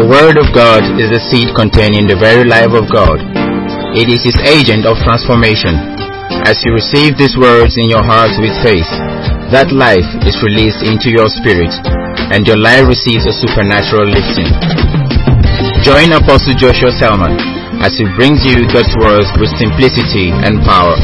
The Word of God is the seed containing the very life of God. It is His agent of transformation. As you receive these words in your hearts with faith, that life is released into your spirit, and your life receives a supernatural lifting. Join Apostle Joshua Selman as he brings you God's words with simplicity and power.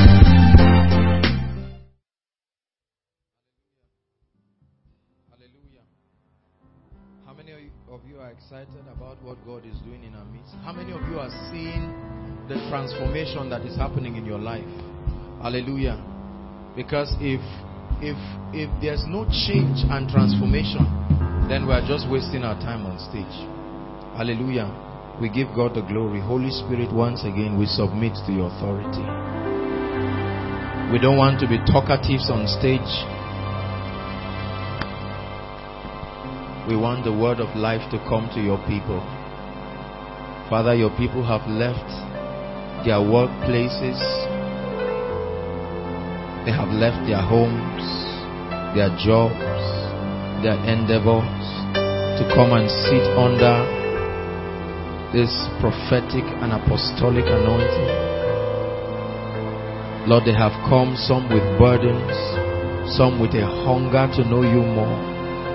Hallelujah. How many of you are excited about what God is doing in our midst? How many of you are seeing the transformation that is happening in your life? Hallelujah. Because if there's no change and transformation, then we are just wasting our time on stage. Hallelujah. We give God the glory. Holy Spirit, once again, we submit to your authority. We don't want to be talkatives on stage. We want the word of life to come to your people. Father, your people have left their workplaces. They have left their homes, their jobs, their endeavors to come and sit under this prophetic and apostolic anointing. Lord, they have come, some with burdens, some with a hunger to know you more.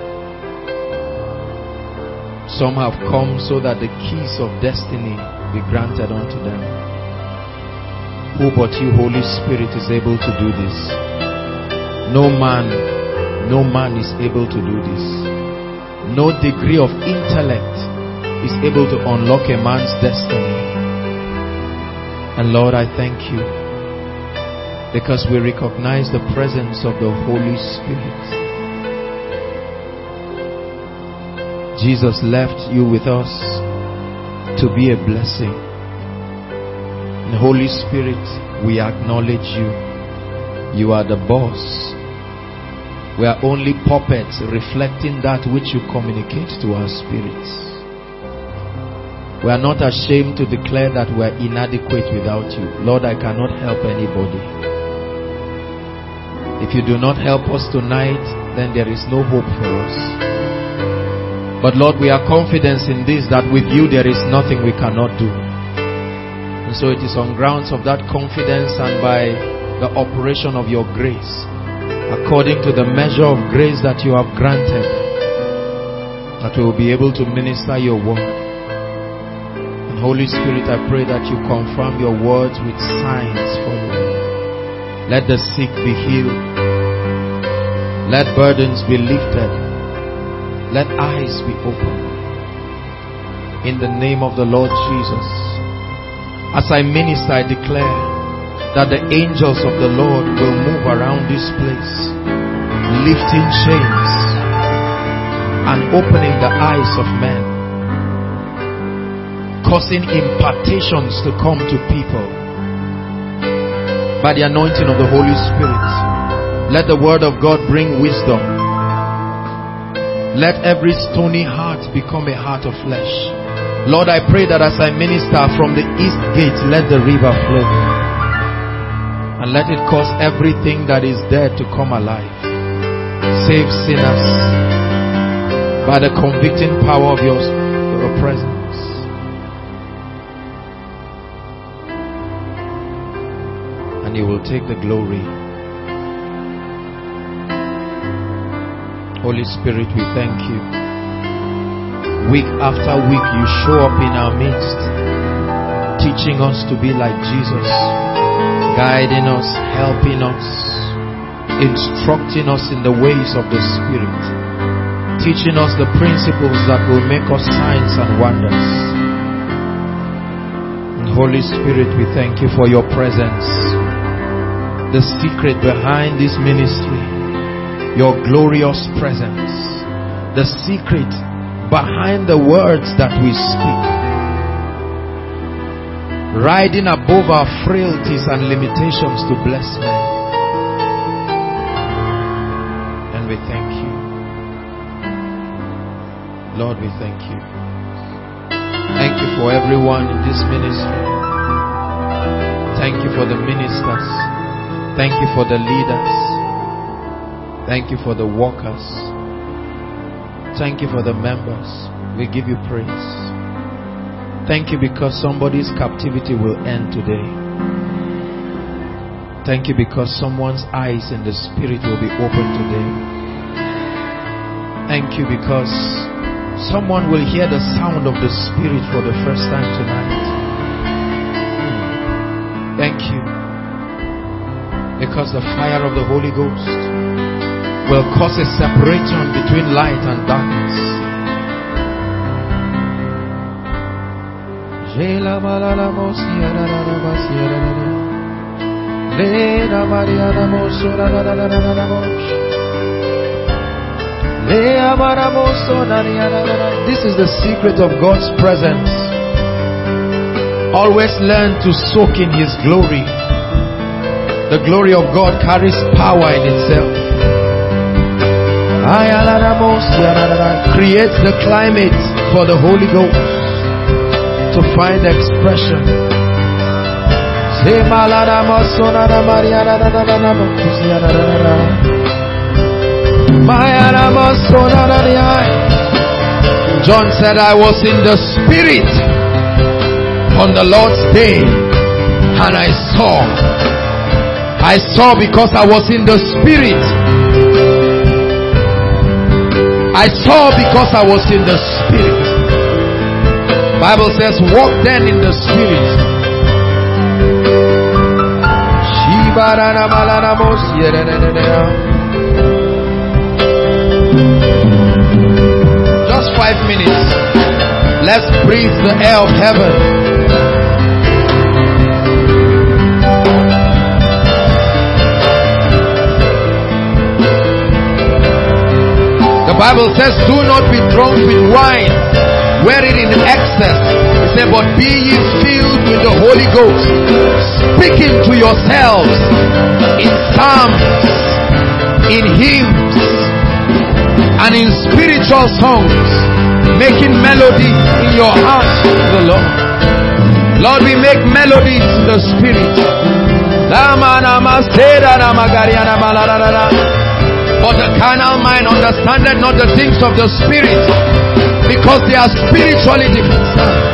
Some have come so that the keys of destiny be granted unto them. Who but you, Holy Spirit, is able to do this? No man is able to do this. No degree of intellect is able to unlock a man's destiny. And Lord, I thank you because we recognize the presence of the Holy Spirit. Jesus left you with us to be a blessing. And Holy Spirit, we acknowledge you. You are the boss. We are only puppets reflecting that which you communicate to our spirits. We are not ashamed to declare that we are inadequate without you. Lord, I cannot help anybody. If you do not help us tonight, then there is no hope for us. But Lord, we are confident in this, that with you there is nothing we cannot do. And so it is on grounds of that confidence and by the operation of your grace, according to the measure of grace that you have granted, that we will be able to minister your word. And Holy Spirit, I pray that you confirm your words with signs following. Let the sick be healed. Let burdens be lifted. Let eyes be opened. In the name of the Lord Jesus. As I minister, I declare that the angels of the Lord will move around this place, lifting chains and opening the eyes of men, causing impartations to come to people by the anointing of the Holy Spirit. Let the word of God bring wisdom. Let every stony heart become a heart of flesh. Lord, I pray that as I minister from the east gate, let the river flow. And let it cause everything that is dead to come alive. Save sinners by the convicting power of your presence. And you will take the glory. Holy Spirit, we thank you. Week after week, you show up in our midst, teaching us to be like Jesus, guiding us, helping us, instructing us in the ways of the Spirit, teaching us the principles that will make us signs and wonders. And Holy Spirit, we thank you for your presence, the secret behind this ministry. Your glorious presence, the secret behind the words that we speak, riding above our frailties and limitations to bless men. And we thank you. Lord, we thank you. Thank you for everyone in this ministry. Thank you for the ministers. Thank you for the leaders. Thank you for the workers. Thank you for the members. We give you praise. Thank you because somebody's captivity will end today. Thank you because someone's eyes in the spirit will be open today. Thank you because someone will hear the sound of the Spirit for the first time tonight. Thank you because the fire of the Holy Ghost will cause a separation between light and darkness. This is the secret of God's presence. Always learn to soak in His glory. The glory of God carries power in itself. Creates the climate for the Holy Ghost to find expression. John said, I was in the Spirit on the Lord's day, and I saw because I was in the Spirit. I saw because I was in the Spirit. Bible says, walk then in the Spirit. Just 5 minutes. Let's breathe the air of heaven. The Bible says, do not be drunk with wine, wherein in excess. It said, but be ye filled with the Holy Ghost, speaking to yourselves in psalms, in hymns, and in spiritual songs, making melody in your hearts to the Lord. Lord, we make melodies in the Spirit. But the carnal mind understandeth not the things of the Spirit, because they are spiritually discerned.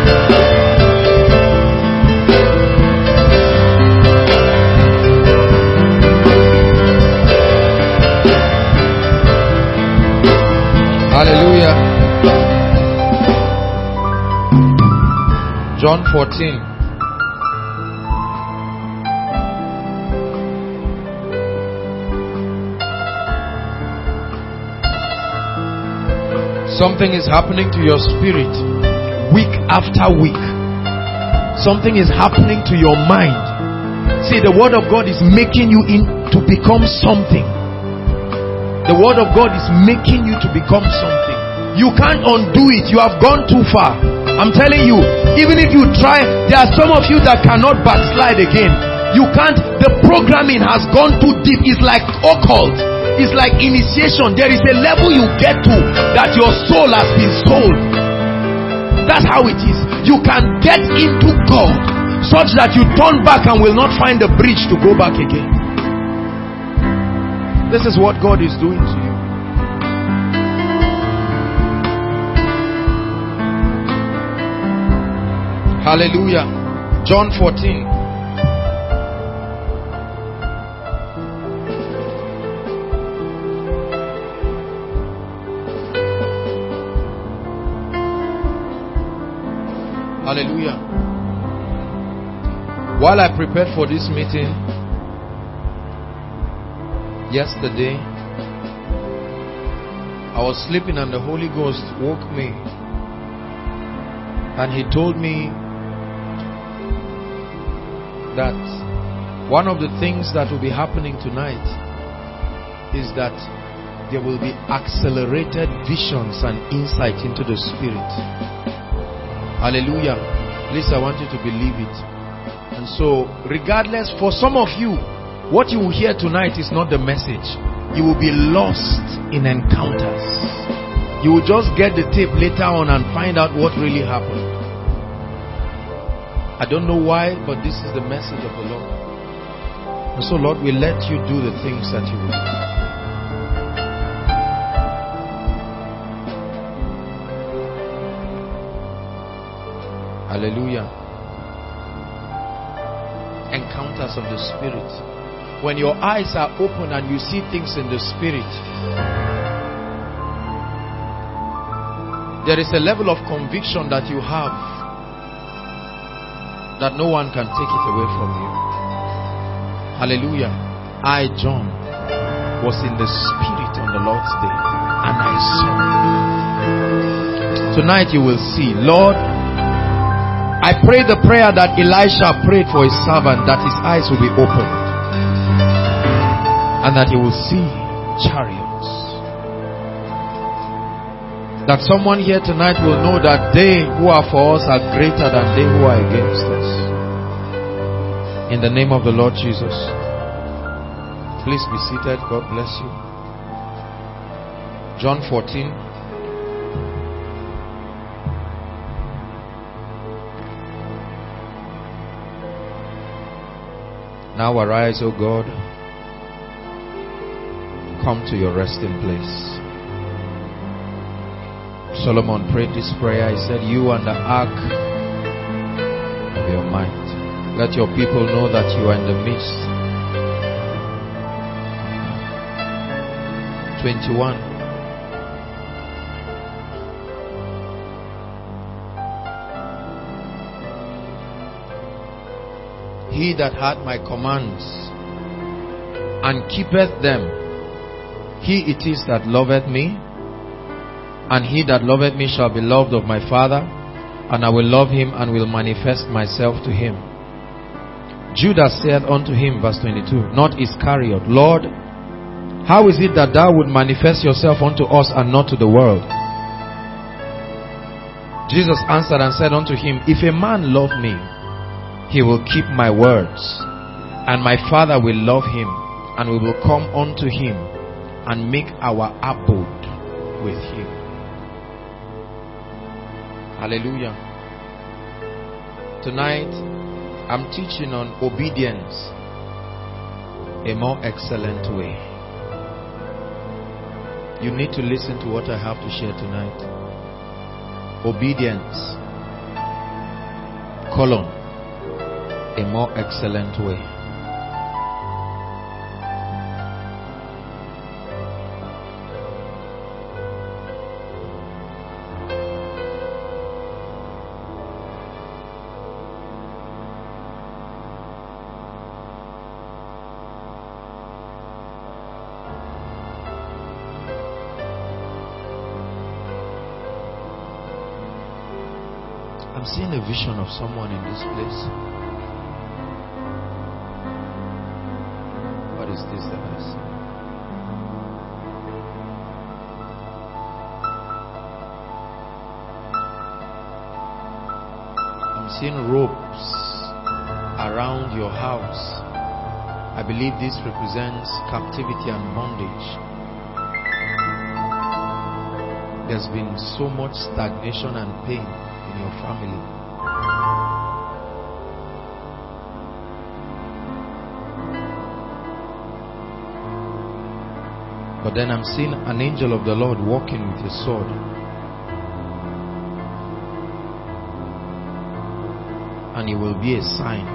Hallelujah. John 14. Something is happening to your spirit week after week. Something is happening to your mind. See, the Word of God is making you to become something. The Word of God is making you to become something. You can't undo it. You have gone too far. I'm telling you, even if you try, there are some of you that cannot backslide again. You can't. The programming has gone too deep. It's like occult. It's like initiation. There is a level you get to that your soul has been sold. That's how it is. You can get into God such that you turn back and will not find the bridge to go back again. This is what God is doing to you. Hallelujah. John 14. Hallelujah. While I prepared for this meeting yesterday, I was sleeping and the Holy Ghost woke me, and He told me that one of the things that will be happening tonight is that there will be accelerated visions and insight into the Spirit. Hallelujah. Please, I want you to believe it. And so, regardless, for some of you, what you will hear tonight is not the message. You will be lost in encounters. You will just get the tape later on and find out what really happened. I don't know why, but this is the message of the Lord. And so, Lord, we let you do the things that you will do. Hallelujah. Encounters of the Spirit. When your eyes are open and you see things in the Spirit, there is a level of conviction that you have that no one can take it away from you. Hallelujah. I, John, was in the Spirit on the Lord's day, and I saw. Tonight you will see. Lord, I pray the prayer that Elisha prayed for his servant, that his eyes will be opened and that he will see chariots. That someone here tonight will know that they who are for us are greater than they who are against us. In the name of the Lord Jesus. Please be seated. God bless you. John 14. Now arise, O God. Come to your resting place. Solomon prayed this prayer. He said, you and the ark of your might. Let your people know that you are in the midst. 21. He that hath my commands and keepeth them, he it is that loveth me. And he that loveth me shall be loved of my Father, and I will love him and will manifest myself to him. Judas said unto him, verse 22, not Iscariot, Lord, how is it that thou would manifest yourself unto us and not to the world? Jesus answered and said unto him, if a man love me, he will keep my words, and my Father will love him, and we will come unto him and make our abode with him. Hallelujah. Tonight, I'm teaching on obedience, a more excellent way. You need to listen to what I have to share tonight. Obedience, a more excellent way. I'm seeing a vision of someone in this place. What is this that I see? I'm seeing ropes around your house. I believe this represents captivity and bondage. There's been so much stagnation and pain in your family. But then I'm seeing an angel of the Lord walking with a sword. And it will be a sign.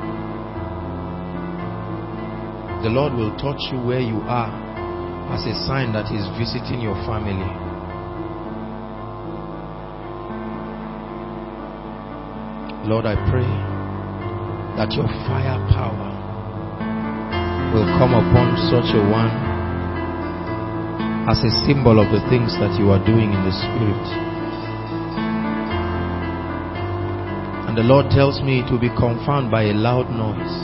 The Lord will touch you where you are as a sign that He is visiting your family. Lord, I pray that your firepower will come upon such a one as a symbol of the things that you are doing in the Spirit. And the Lord tells me it will be confirmed by a loud noise.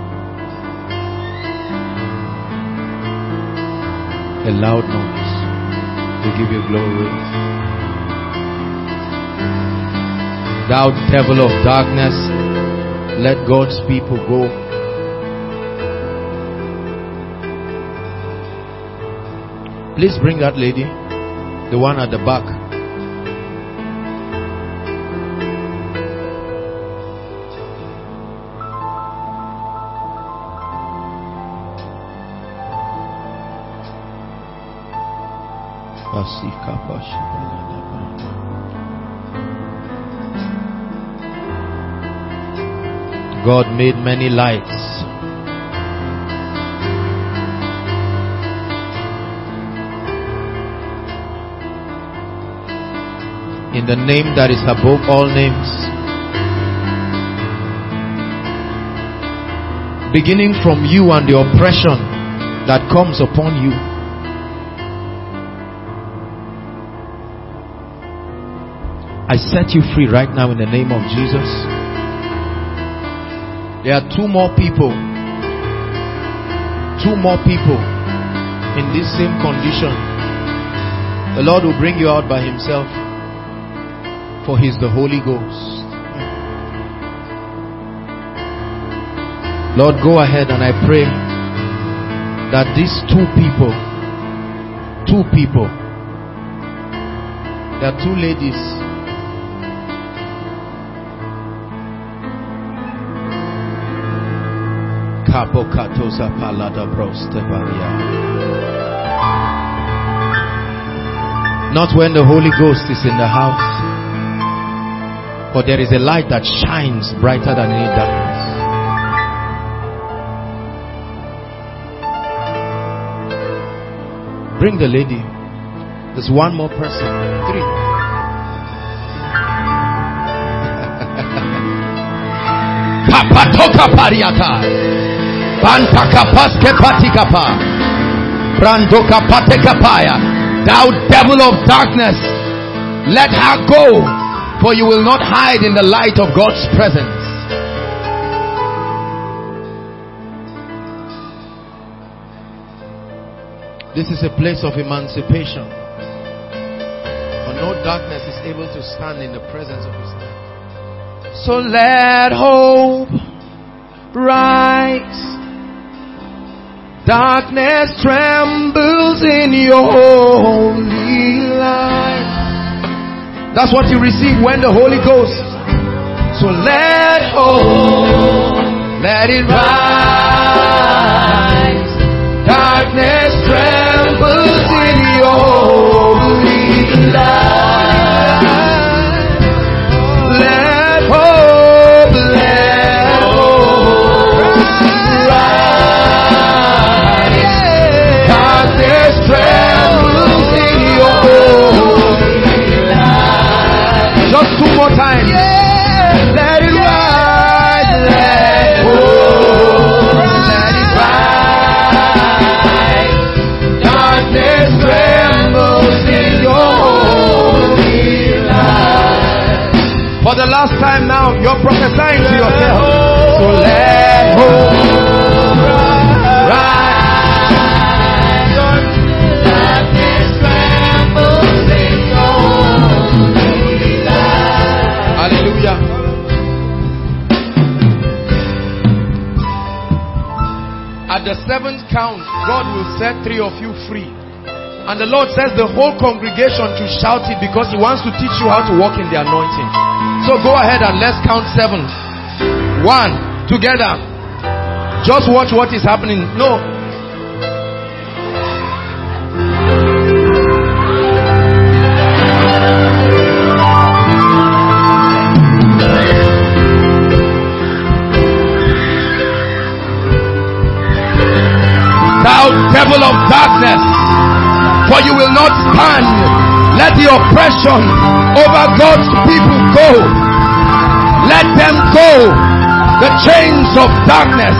A loud noise. We give you glory. Thou devil of darkness, let God's people go. Please bring that lady, the one at the back. God made many lights. In the name that is above all names. Beginning from you and the oppression that comes upon you. I set you free right now in the name of Jesus. There are two more people in this same condition. The Lord will bring you out by himself, for he is the Holy Ghost. Lord, go ahead, and I pray that these two people, there are two ladies. Not when the Holy Ghost is in the house, but there is a light that shines brighter than any darkness. Bring the lady. There's one more person. 3. Papatoka pariata. Bantakapaske patikapa. Brandoka patekapaya. Thou devil of darkness, let her go, for you will not hide in the light of God's presence. This is a place of emancipation, for no darkness is able to stand in the presence of his name. So let hope rise. Darkness trembles in your holy light. That's what you receive when the Holy Ghost. So let hope, let it rise. Darkness trembles in your holy light. Let hope rise. Darkness trembles in your holy light. Just 2 more times. Let it rise. Let hope, let it rise. Darkness trembles in your holy light. For the last time now, you're prophesying to yourself. So let hope rise. Darkness trembles in your holy light. Hallelujah. At the 7th count, God will set 3 of you free. And the Lord says the whole congregation to shout it, because He wants to teach you how to walk in the anointing. So go ahead and let's count 7. 1, together. Just watch what is happening. No. Thou devil of darkness, for you will not stand. Let the oppression over God's people go. Let them go. The chains of darkness.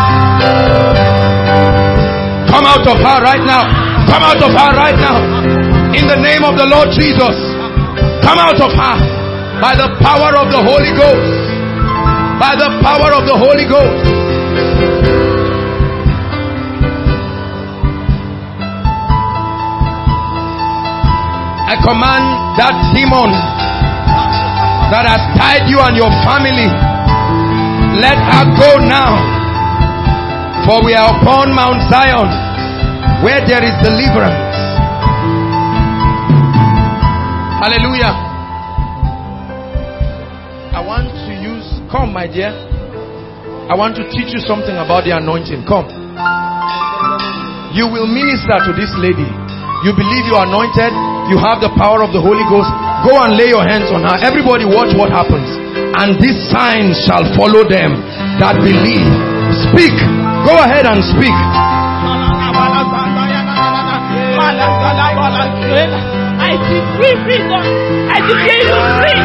Come out of her right now. Come out of her right now. In the name of the Lord Jesus. Come out of her. By the power of the Holy Ghost. By the power of the Holy Ghost. I command that demon that has tied you and your family, let her go now. For we are upon Mount Zion, where there is deliverance. Hallelujah. I want to use, come my dear, I want to teach you something about the anointing. Come. You will minister to this lady. You believe you are anointed. You have the power of the Holy Ghost. Go and lay your hands on her. Everybody watch what happens. And these signs shall follow them that believe. Speak. Go ahead and speak. I decree freedom. I decree you free.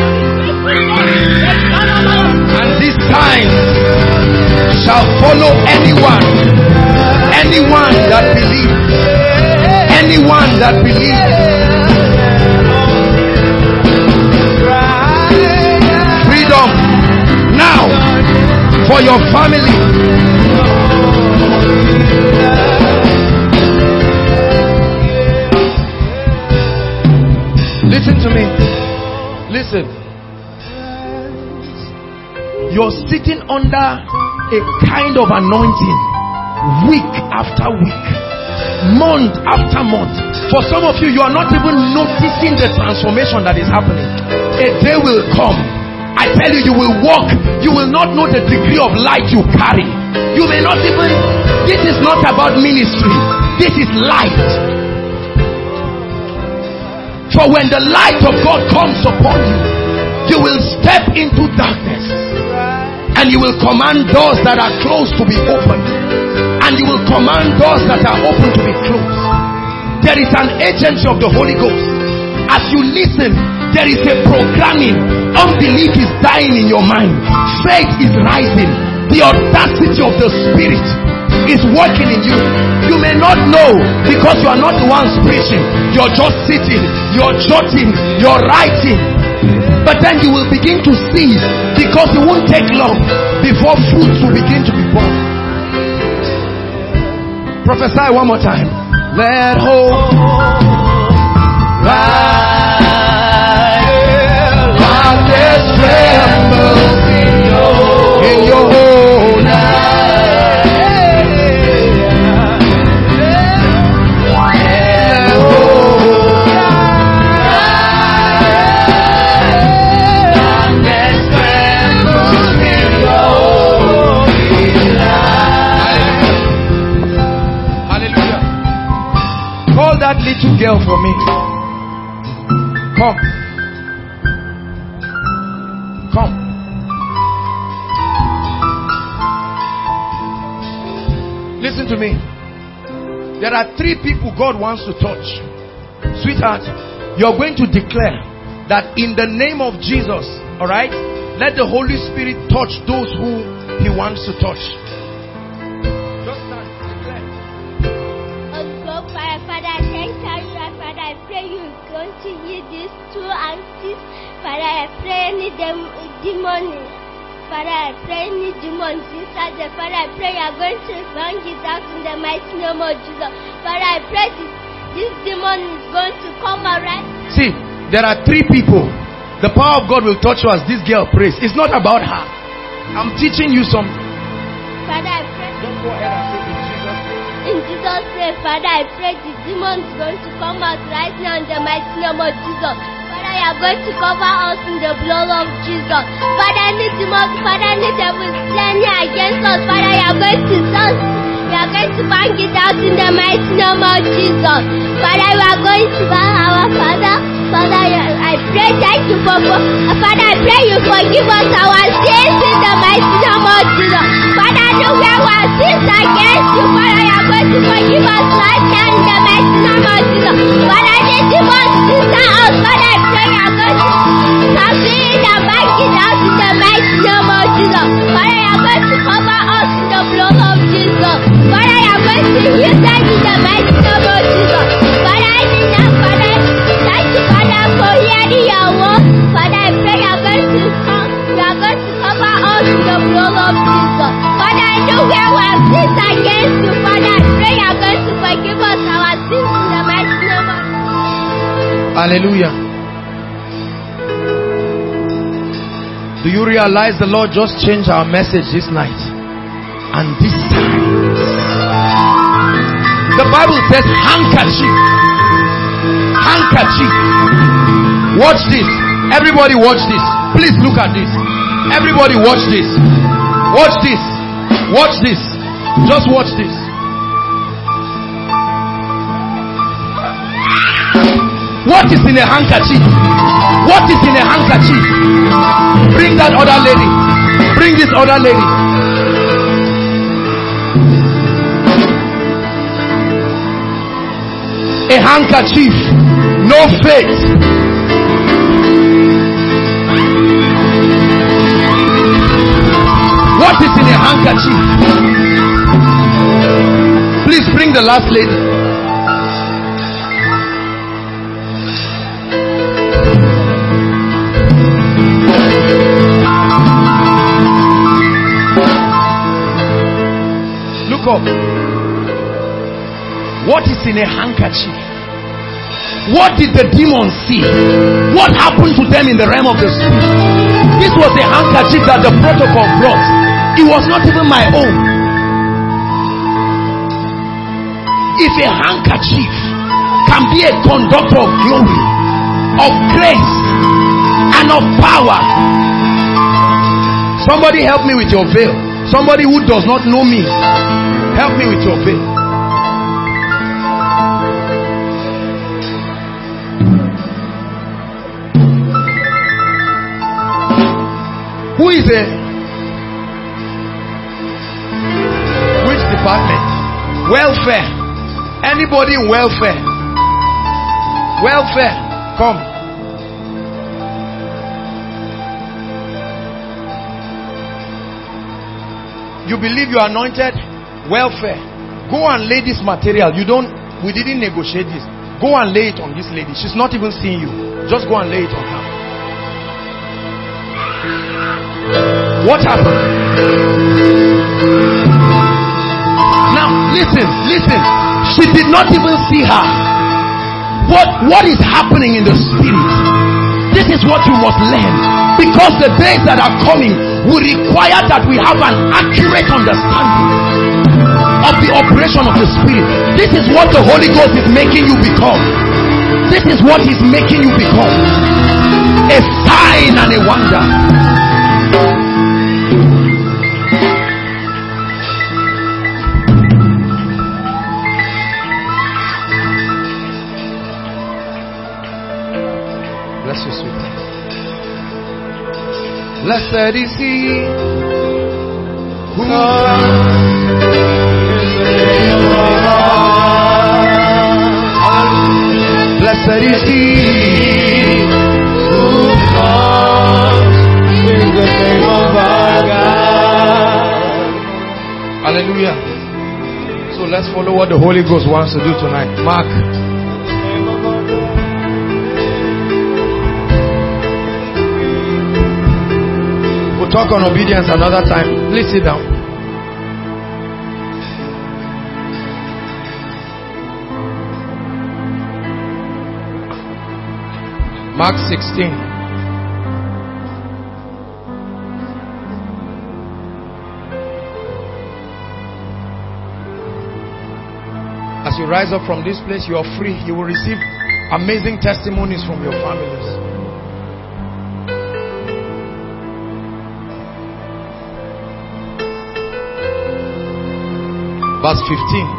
And these signs shall follow anyone that believes. Anyone that believes. Freedom now for your family. Listen to me. Listen. You're sitting under a kind of anointing week after week, month after month. For some of you, you are not even noticing the transformation that is happening. A day will come, I tell you, you will walk, you will not know the degree of light you carry. You may not even, this is not about ministry, this is light. For when the light of God comes upon you, you will step into darkness and you will command doors that are closed to be opened, and you will command doors that are open to be closed. There is an agency of the Holy Ghost. As you listen, there is a programming. Unbelief is dying in your mind. Faith is rising. The audacity of the Spirit is working in you. You may not know because you are not the ones preaching. You're just sitting, you're jotting, you're writing. But then you will begin to see, because it won't take long before fruits will begin to be born. Prophesy one more time. Let hope rise. Darkness trembles in your own eyes. That little girl for me. Come. Come. Listen to me. There are 3 people God wants to touch. Sweetheart, you're going to declare that in the name of Jesus, alright, let the Holy Spirit touch those who He wants to touch. Father, I pray any demon. Father, I pray any demons inside the Father, I pray you are going to bring it out in the mighty name of Jesus. Father, I pray this demon is going to come around. See, there are 3 people. The power of God will touch you as this girl prays. It's not about her. I'm teaching you something. Father, I pray. Don't go ahead and say in Jesus' name. In Jesus' name, Father, I pray the demon is going to come out right now in the mighty name of Jesus. Father, you are going to cover us in the blood of Jesus. Father, any demon, Father, any devil standing against us, Father, you are going to touch. We are going to bang it out in the mighty name of Jesus. Father, we are going to bang our Father. Father, I pray thank you for Father, I pray you forgive us our sins in the mighty name of Jesus. Father, I know where we are sins against you. Father, you are going to forgive us right now in the mighty name of Jesus. Father, any demons inside us, Father, I pray you are going to intervene and bang it out in the mighty name of Jesus. Father, you are going to cover us in the blood of Jesus. Father, you are going to heal them in the mighty name of Jesus. Father, I need that, Father. Thank you, Father, for hearing your word. Father, I pray you are going to come. You are going to cover us in the blood of Jesus. Father, I know where we have sinned against you. Father, I pray you are going to forgive us our sins in the mighty name of Jesus. Hallelujah. Do you realize the Lord just changed our message this night? And this time, the Bible says handkerchief. Handkerchief. Watch this. Everybody watch this. Please look at this. Everybody watch this. Watch this. Watch this. Just watch this. What is in a handkerchief? What is in a handkerchief? Bring that other lady. Bring this other lady. A handkerchief. No faith. What is in a handkerchief? Please bring the last lady. Look up. What is in a handkerchief? What did the demons see? What happened to them in the realm of the spirit? This was a handkerchief that the protocol brought. It was not even my own. If a handkerchief can be a conductor of glory, of grace, and of power. Somebody help me with your veil. Somebody who does not know me, help me with your veil. Who is it? Which department? Welfare. Anybody in welfare? Welfare. Come. You believe you are anointed? Welfare. Go and lay this material. We didn't negotiate this. Go and lay it on this lady. She's not even seeing you. Just go and lay it on her. What happened? Now listen. She did not even see her. What is happening in the spirit? This is what you must learn, because the days that are coming will require that we have an accurate understanding of the operation of the spirit. This is what the Holy Ghost is making you become. This is what he's making you become. A sign and a wonder. Bless you, sweetheart. Blessed is he who comes in the name of God. Blessed is he who comes in the name of our God. Hallelujah. So let's follow what the Holy Ghost wants to do tonight. Mark. We'll talk on obedience another time. Please sit down. Mark 16. As you rise up from this place, you are free. You will receive amazing testimonies from your families. Verse 15.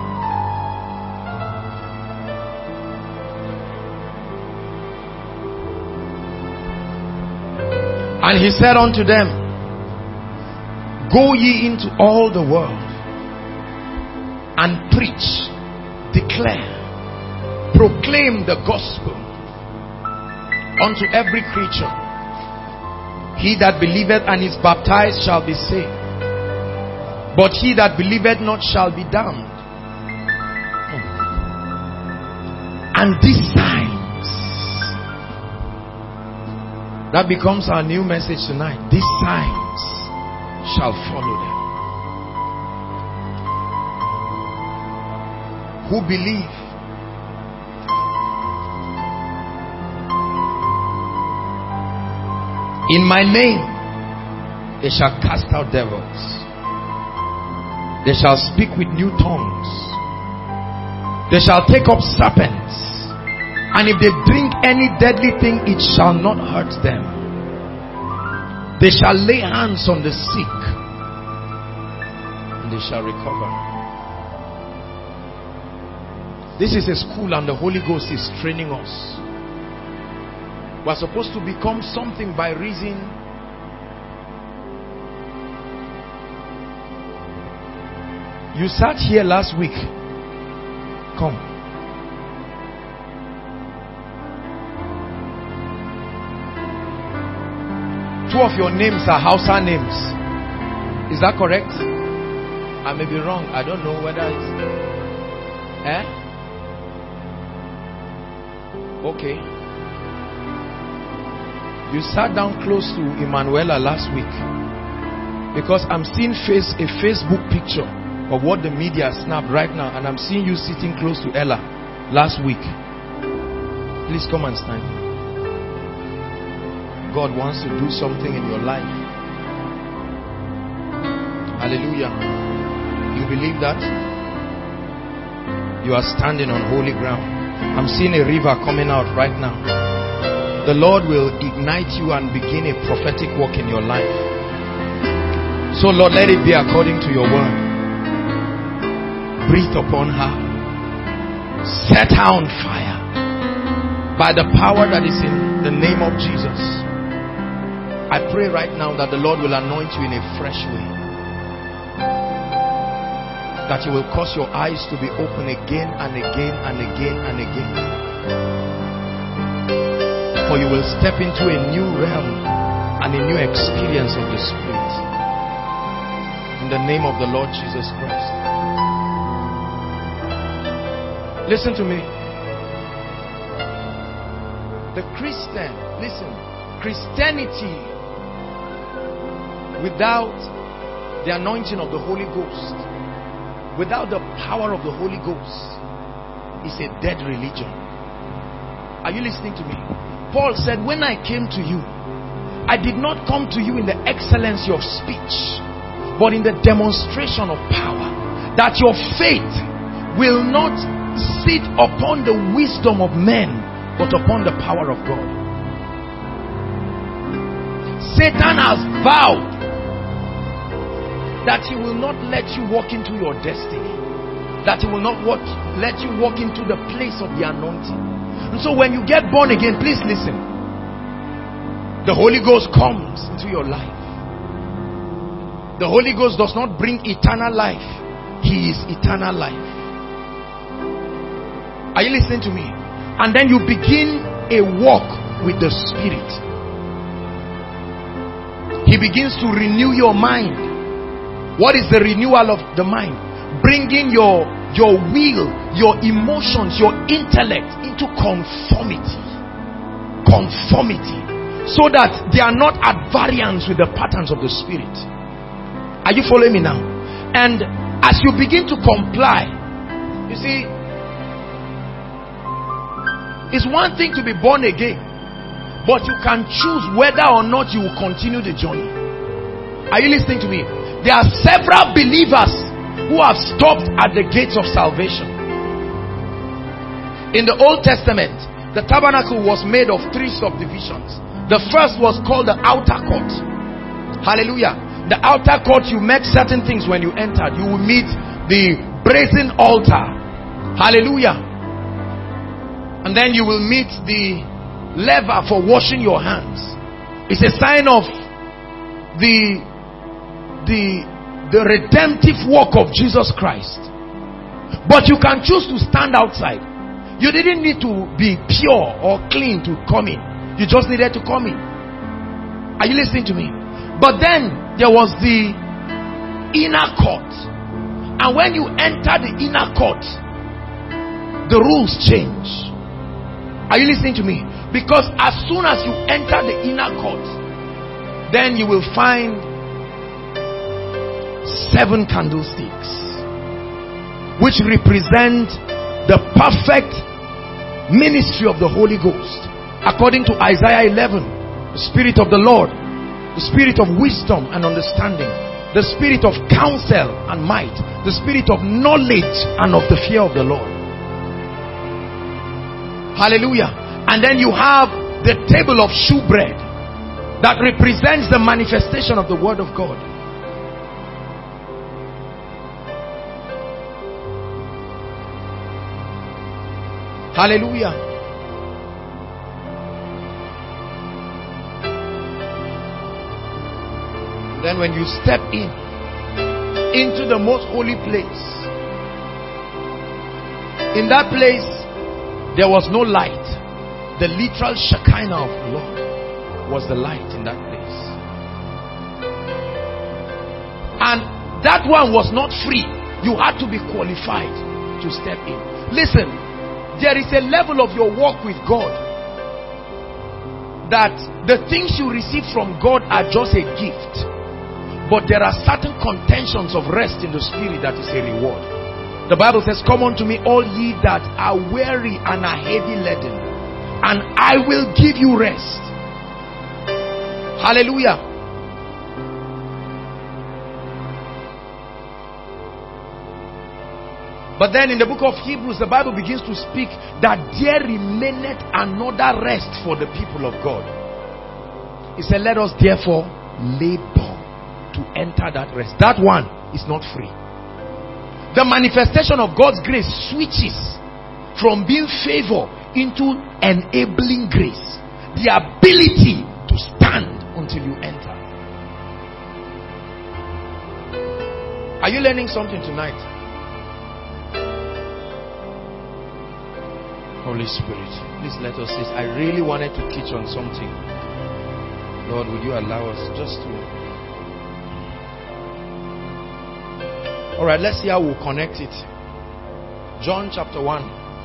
And he said unto them, go ye into all the world and preach, declare, proclaim the gospel unto every creature. He that believeth and is baptized shall be saved, but he that believeth not shall be damned. And these signs, that becomes our new message tonight. These signs shall follow them who believe. In my name they shall cast out devils. They shall speak with new tongues. They shall take up serpents. And if they drink any deadly thing, it shall not hurt them. They shall lay hands on the sick, and they shall recover. This is a school and the Holy Ghost is training us. We're supposed to become something by reason. You sat here last week. Come. Two of your names are Hausa names. Is that correct? I may be wrong. I don't know whether it's... Okay. You sat down close to Emanuela last week. Because I'm seeing a Facebook picture of what the media snapped right now. And I'm seeing you sitting close to Ella last week. Please come and stand. God wants to do something in your life. Hallelujah. You believe that? You are standing on holy ground. I'm seeing a river coming out right now. The Lord will ignite you and begin a prophetic work in your life. So Lord, let it be according to your word. Breathe upon her. Set her on fire. By the power that is in the name of Jesus. I pray right now that the Lord will anoint you in a fresh way. That you will cause your eyes to be open again and again and again and again. For you will step into a new realm and a new experience of the Spirit. In the name of the Lord Jesus Christ. Listen to me. The Christian, listen, Christianity without the anointing of the Holy Ghost, without the power of the Holy Ghost, is a dead religion. Are you listening to me? Paul said, when I came to you, I did not come to you in the excellency of speech, but in the demonstration of power, that your faith will not sit upon the wisdom of men, but upon the power of God. Satan has vowed that he will not let you walk into your destiny, that he will not let you walk into the place of the anointing. And so when you get born again, please listen. The Holy Ghost comes into your life. The Holy Ghost does not bring eternal life. He is eternal life. Are you listening to me? And then you begin a walk with the Spirit. He begins to renew your mind. What is the renewal of the mind? Bringing your will, your emotions, your intellect into conformity. Conformity. So that they are not at variance with the patterns of the Spirit. Are you following me now? And as you begin to comply, you see, it's one thing to be born again, but you can choose whether or not you will continue the journey. Are you listening to me? There are several believers who have stopped at the gates of salvation. In the Old Testament, the tabernacle was made of 3 subdivisions. The first was called the outer court. Hallelujah. The outer court, you met certain things when you entered. You will meet the brazen altar. Hallelujah. And then you will meet the laver for washing your hands. It's a sign of the redemptive work of Jesus Christ. But you can choose to stand outside. You didn't need to be pure or clean to come in. You just needed to come in. Are you listening to me? But then there was the inner court. And when you enter the inner court, the rules change. Are you listening to me? Because as soon as you enter the inner court, then you will find 7 candlesticks, which represent the perfect ministry of the Holy Ghost. According to Isaiah 11, the Spirit of the Lord, the Spirit of wisdom and understanding, the Spirit of counsel and might, the Spirit of knowledge and of the fear of the Lord. Hallelujah. And then you have the table of shewbread that represents the manifestation of the Word of God. Hallelujah. Then when you step into the most holy place, in that place there was no light. The literal Shekinah of the Lord was the light in that place. And that one was not free. You had to be qualified to step in. Listen, there is a level of your walk with God that the things you receive from God are just a gift. But there are certain contentions of rest in the spirit that is a reward. The Bible says, come unto me all ye that are weary and are heavy laden, and I will give you rest. Hallelujah. But then in the book of Hebrews, the Bible begins to speak that there remaineth another rest for the people of God. It said, let us therefore labor to enter that rest. That one is not free. The manifestation of God's grace switches from being favor into enabling grace. The ability to stand until you enter. Are you learning something tonight? Holy Spirit, please let us see. I really wanted to teach on something. Lord, would you allow us just to... Alright, let's see how we'll connect it. John chapter 1.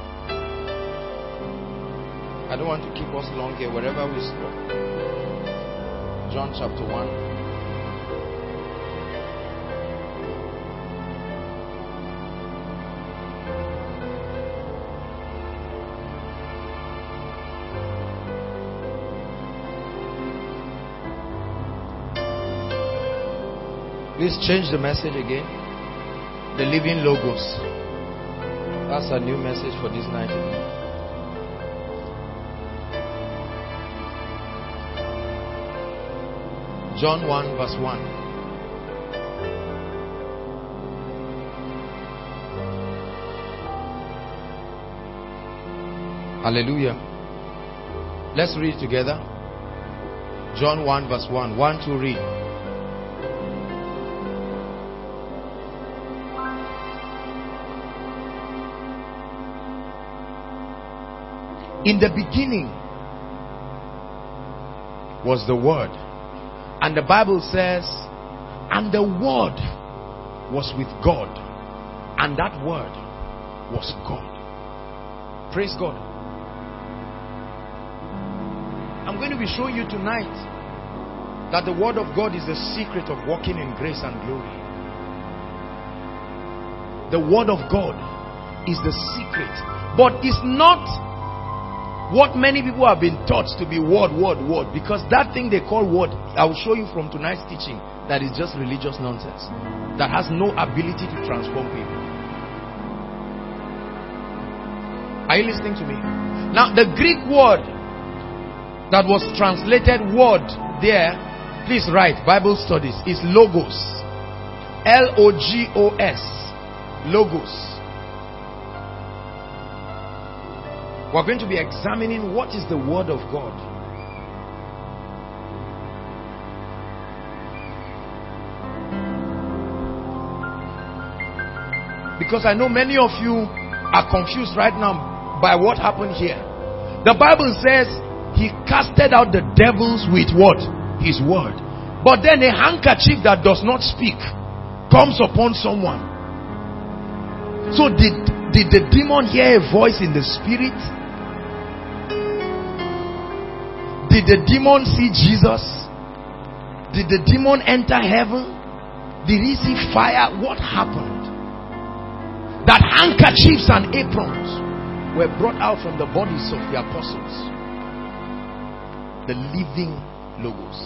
I don't want to keep us long here, wherever we stop. John chapter 1. Please change the message again. The living logos. That's a new message for this night. John 1 verse 1. Hallelujah. Let's read together. John 1 verse 1. 1, 2, read. In the beginning was the Word. And the Bible says, and the Word was with God. And that Word was God. Praise God. I'm going to be showing you tonight that the Word of God is the secret of walking in grace and glory. The Word of God is the secret. But it's not what many people have been taught to be word. Because that thing they call word, I will show you from tonight's teaching, that is just religious nonsense. That has no ability to transform people. Are you listening to me? Now the Greek word that was translated word there, please write, Bible studies, is logos. L-O-G-O-S. Logos. We're going to be examining what is the Word of God. Because I know many of you are confused right now by what happened here. The Bible says he casted out the devils with what? His word. But then a handkerchief that does not speak comes upon someone. So did the demon hear a voice in the spirit? Did the demon see Jesus? Did the demon enter heaven? Did he see fire? What happened? That handkerchiefs and aprons were brought out from the bodies of the apostles. The living logos.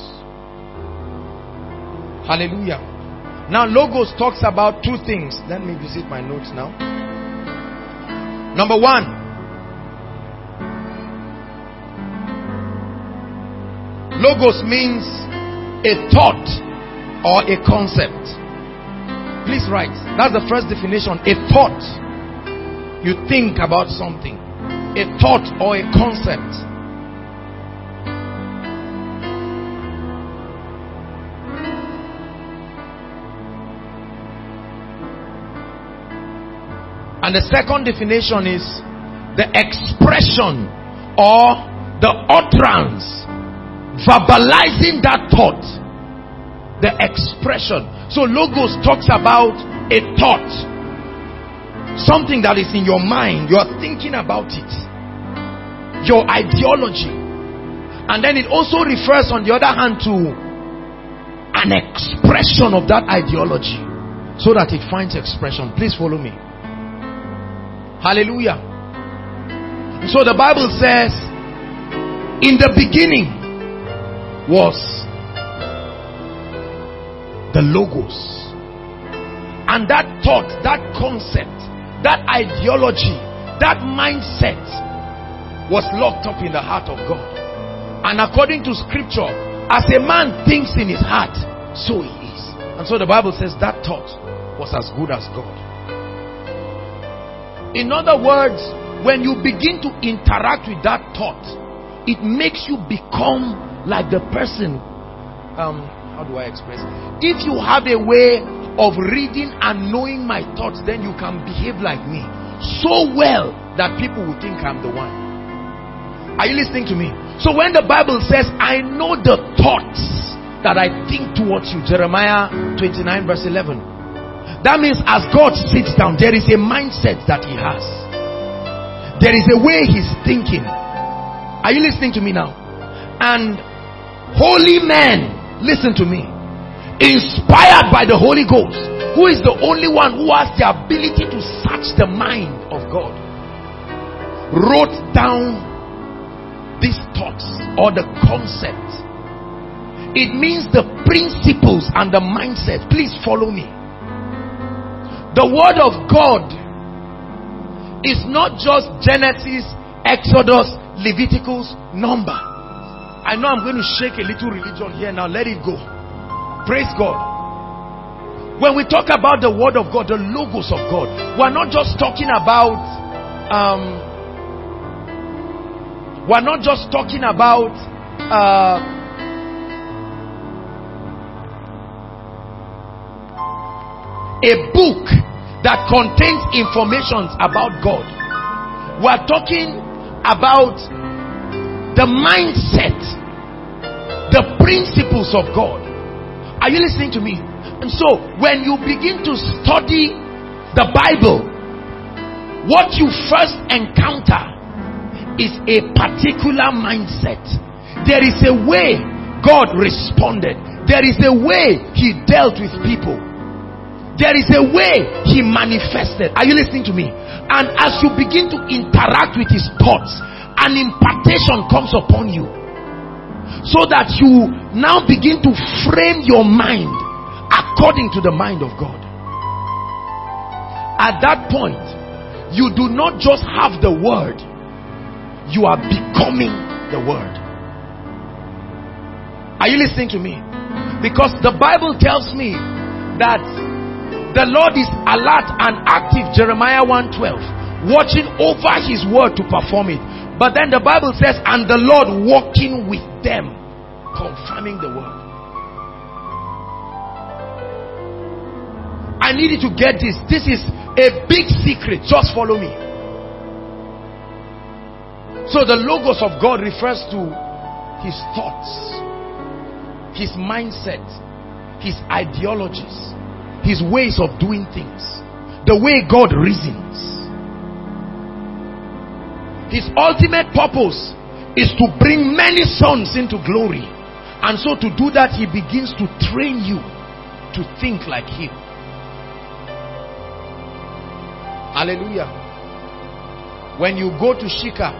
Hallelujah. Now logos talks about two things. Let me visit my notes now. Number one, logos means a thought or a concept. Please write. That's the first definition. A thought. You think about something. a thought or a concept. And the second definition is the expression or the utterance, verbalizing that thought. The expression. So logos talks about a thought, something that is in your mind. You are thinking about it, your ideology. And then it also refers, on the other hand, to an expression of that ideology, so that it finds expression. Please follow me. Hallelujah. So the Bible says, in the beginning was the Logos. And that thought, that concept, that ideology, that mindset was locked up in the heart of God. And according to scripture, as a man thinks in his heart, so he is. And so the Bible says that thought was as good as God. In other words, when you begin to interact with that thought, it makes you become like the person. How do I express it? If you have a way of reading and knowing my thoughts, then you can behave like me so well that people will think I'm the one. Are you listening to me? So when the Bible says, I know the thoughts that I think towards you, Jeremiah 29 verse 11. That means as God sits down, there is a mindset that he has. There is a way he's thinking. Are you listening to me now? And holy men, listen to me, inspired by the Holy Ghost, who is the only one who has the ability to search the mind of God, wrote down these thoughts or the concept. It means the principles and the mindset. Please follow me. The word of God is not just Genesis, Exodus, Leviticus, Number. I know I'm going to shake a little religion here now. Let it go. Praise God. When we talk about the word of God, the logos of God, we're not just talking about a book that contains information about God. We are talking about the mindset, the principles of God. Are you listening to me? And so when you begin to study the Bible, what you first encounter is a particular mindset. There is a way God responded. There is a way he dealt with people. There is a way he manifested. Are you listening to me? And as you begin to interact with his thoughts, an impartation comes upon you, so that you now begin to frame your mind according to the mind of God. At that point, you do not just have the word, you are becoming the word. Are you listening to me? Because the Bible tells me that the Lord is alert and active, Jeremiah 1:12, watching over his word to perform it. But then the Bible says, and the Lord walking with them, confirming the word. I need you to get this. This is a big secret. Just follow me. So the logos of God refers to his thoughts, his mindset, his ideologies, his ways of doing things, the way God reasons. His ultimate purpose is to bring many sons into glory. And so to do that, he begins to train you to think like him. Hallelujah. When you go to Shika,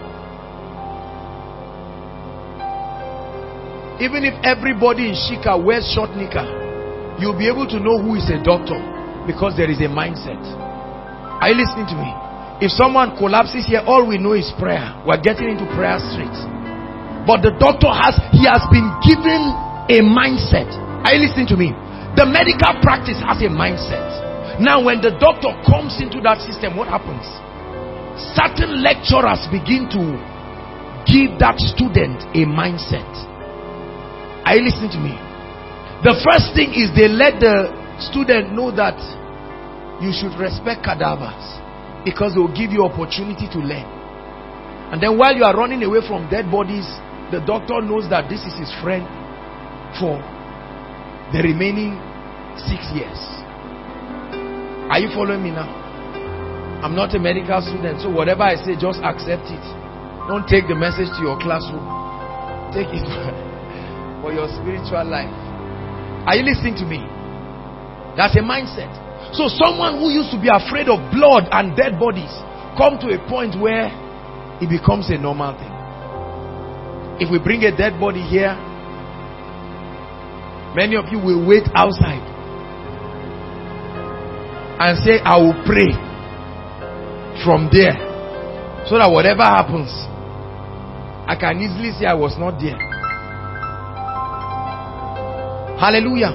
even if everybody in Shika wears short knicker, you'll be able to know who is a doctor, because there is a mindset. Are you listening to me? If someone collapses here, all we know is prayer. We're getting into prayer streets. But the doctor has been given a mindset. Are you listening to me? The medical practice has a mindset. Now when the doctor comes into that system, what happens? certain lecturers begin to give that student a mindset. Are you listening to me? The first thing is they let the student know that you should respect cadavers because they will give you opportunity to learn. And then while you are running away from dead bodies, the doctor knows that this is his friend for the remaining 6 years. Are you following me now? I'm not a medical student, so whatever I say, just accept it. Don't take the message to your classroom. Take it for your spiritual life. Are you listening to me? That's a mindset. So someone who used to be afraid of blood and dead bodies come to a point where it becomes a normal thing. If we bring a dead body here, many of you will wait outside and say, I will pray from there, so that whatever happens, I can easily say I was not there. Hallelujah.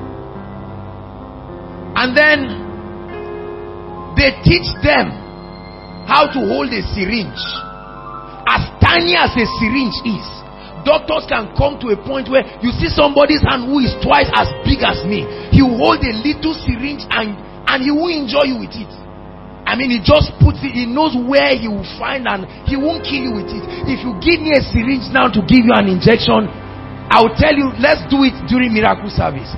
And then they teach them how to hold a syringe. As tiny as a syringe is, doctors can come to a point where you see somebody's hand who is twice as big as me. He will hold a little syringe and he will enjoy you with it. I mean, he just puts it, he knows where he will find, and he won't kill you with it. If you give me a syringe now to give you an injection, I will tell you, let's do it during miracle service.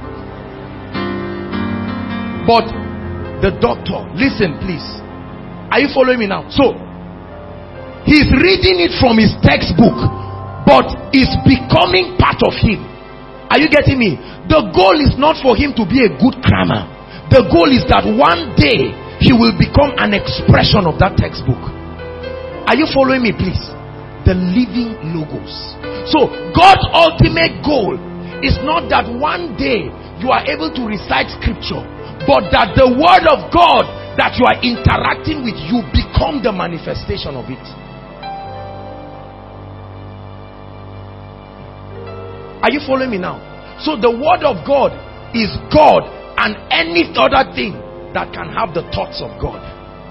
But the doctor, listen please. Are you following me now? So, he's reading it from his textbook, but it's becoming part of him. Are you getting me? The goal is not for him to be a good crammer. The goal is that one day he will become an expression of that textbook. Are you following me, please? The living logos. So God's ultimate goal is not that one day you are able to recite scripture, but that the word of God that you are interacting with, you become the manifestation of it. Are you following me now? So the word of God is God and any other thing that can have the thoughts of God.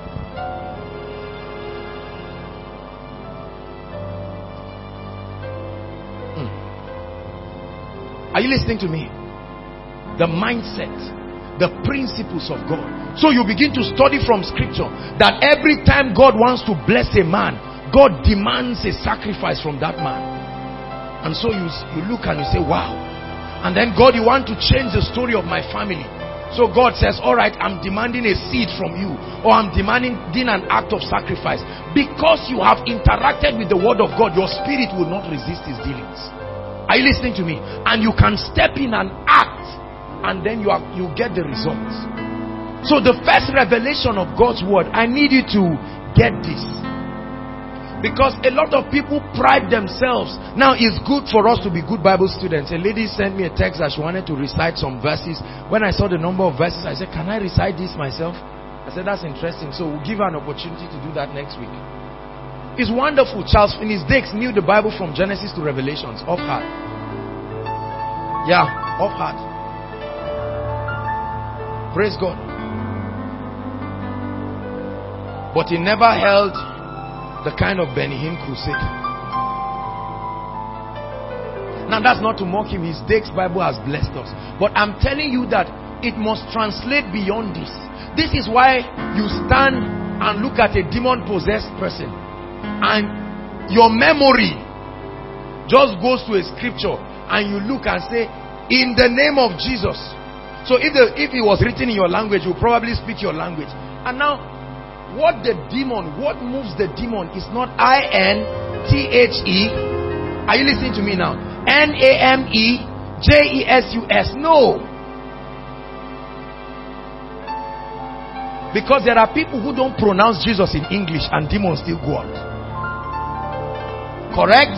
Are you listening to me? The mindset, the principles of God. So you begin to study from scripture that every time God wants to bless a man, God demands a sacrifice from that man. And so you look and you say, wow. And then, God, you want to change the story of my family. So God says, all right, I'm demanding a seed from you, or I'm demanding an act of sacrifice. Because you have interacted with the word of God, your spirit will not resist his dealings. Are you listening to me? And you can step in and act, and then you get the results. So the first revelation of God's word, I need you to get this. Because a lot of people pride themselves. Now, it's good for us to be good Bible students. A lady sent me a text that she wanted to recite some verses. When I saw the number of verses, I said, can I recite this myself? I said, that's interesting. So we'll give her an opportunity to do that next week. It's wonderful. Charles Finney-Dix knew the Bible from Genesis to Revelations, off heart. Yeah, off heart. Praise God. But he never held the kind of Benny Hinn crusade. Now, that's not to mock him. His Dake's Bible has blessed us. But I'm telling you that it must translate beyond this. This is why you stand and look at a demon-possessed person, and your memory just goes to a scripture, and you look and say, in the name of Jesus. So if it was written in your language, you'll probably speak your language. And now, what moves the demon is not I-N-T-H-E. Are you listening to me now? N-A-M-E-J-E-S-U-S. No. Because there are people who don't pronounce Jesus in English and demons still go out. Correct?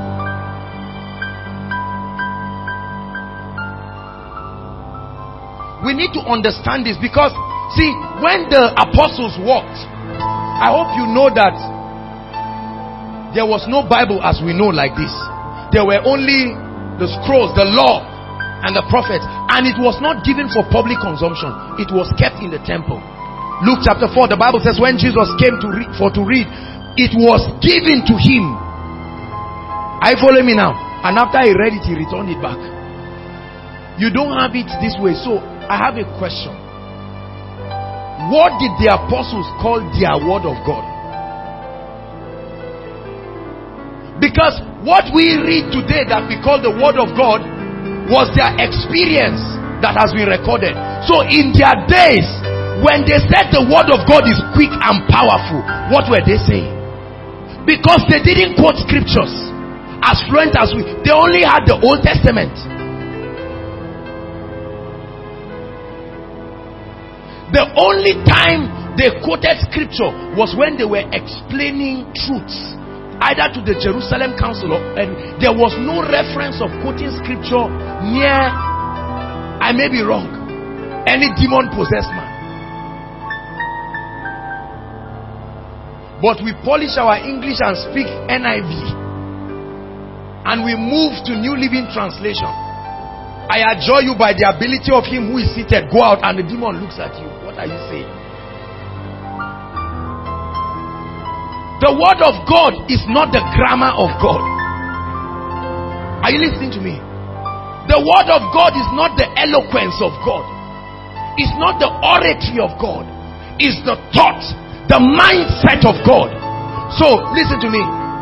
We need to understand this, because see, when the apostles walked, I hope you know that there was no Bible as we know like this. There were only the scrolls, the law, and the prophets. And it was not given for public consumption. It was kept in the temple. Luke chapter 4, the Bible says when Jesus came to read, it was given to him. Are you following me now? And after he read it, he returned it back. You don't have it this way. So I have a question. What did the apostles call their word of God? Because what we read today that we call the word of God was their experience that has been recorded. So in their days, when they said the word of God is quick and powerful, what were they saying? Because they didn't quote scriptures as fluent as we. They only had the Old Testament. The only time they quoted scripture was when they were explaining truths, either to the Jerusalem council, and there was no reference of quoting scripture near, I may be wrong, any demon possessed man. But we polish our English and speak NIV, and we move to New Living Translation. I adjure you by the ability of him who is seated, go out, and the demon looks at you. What are you saying? The word of God is not the grammar of God. Are you listening to me? The word of God is not the eloquence of God. It's not the oratory of God. It's the thought, the mindset of God. So listen to me.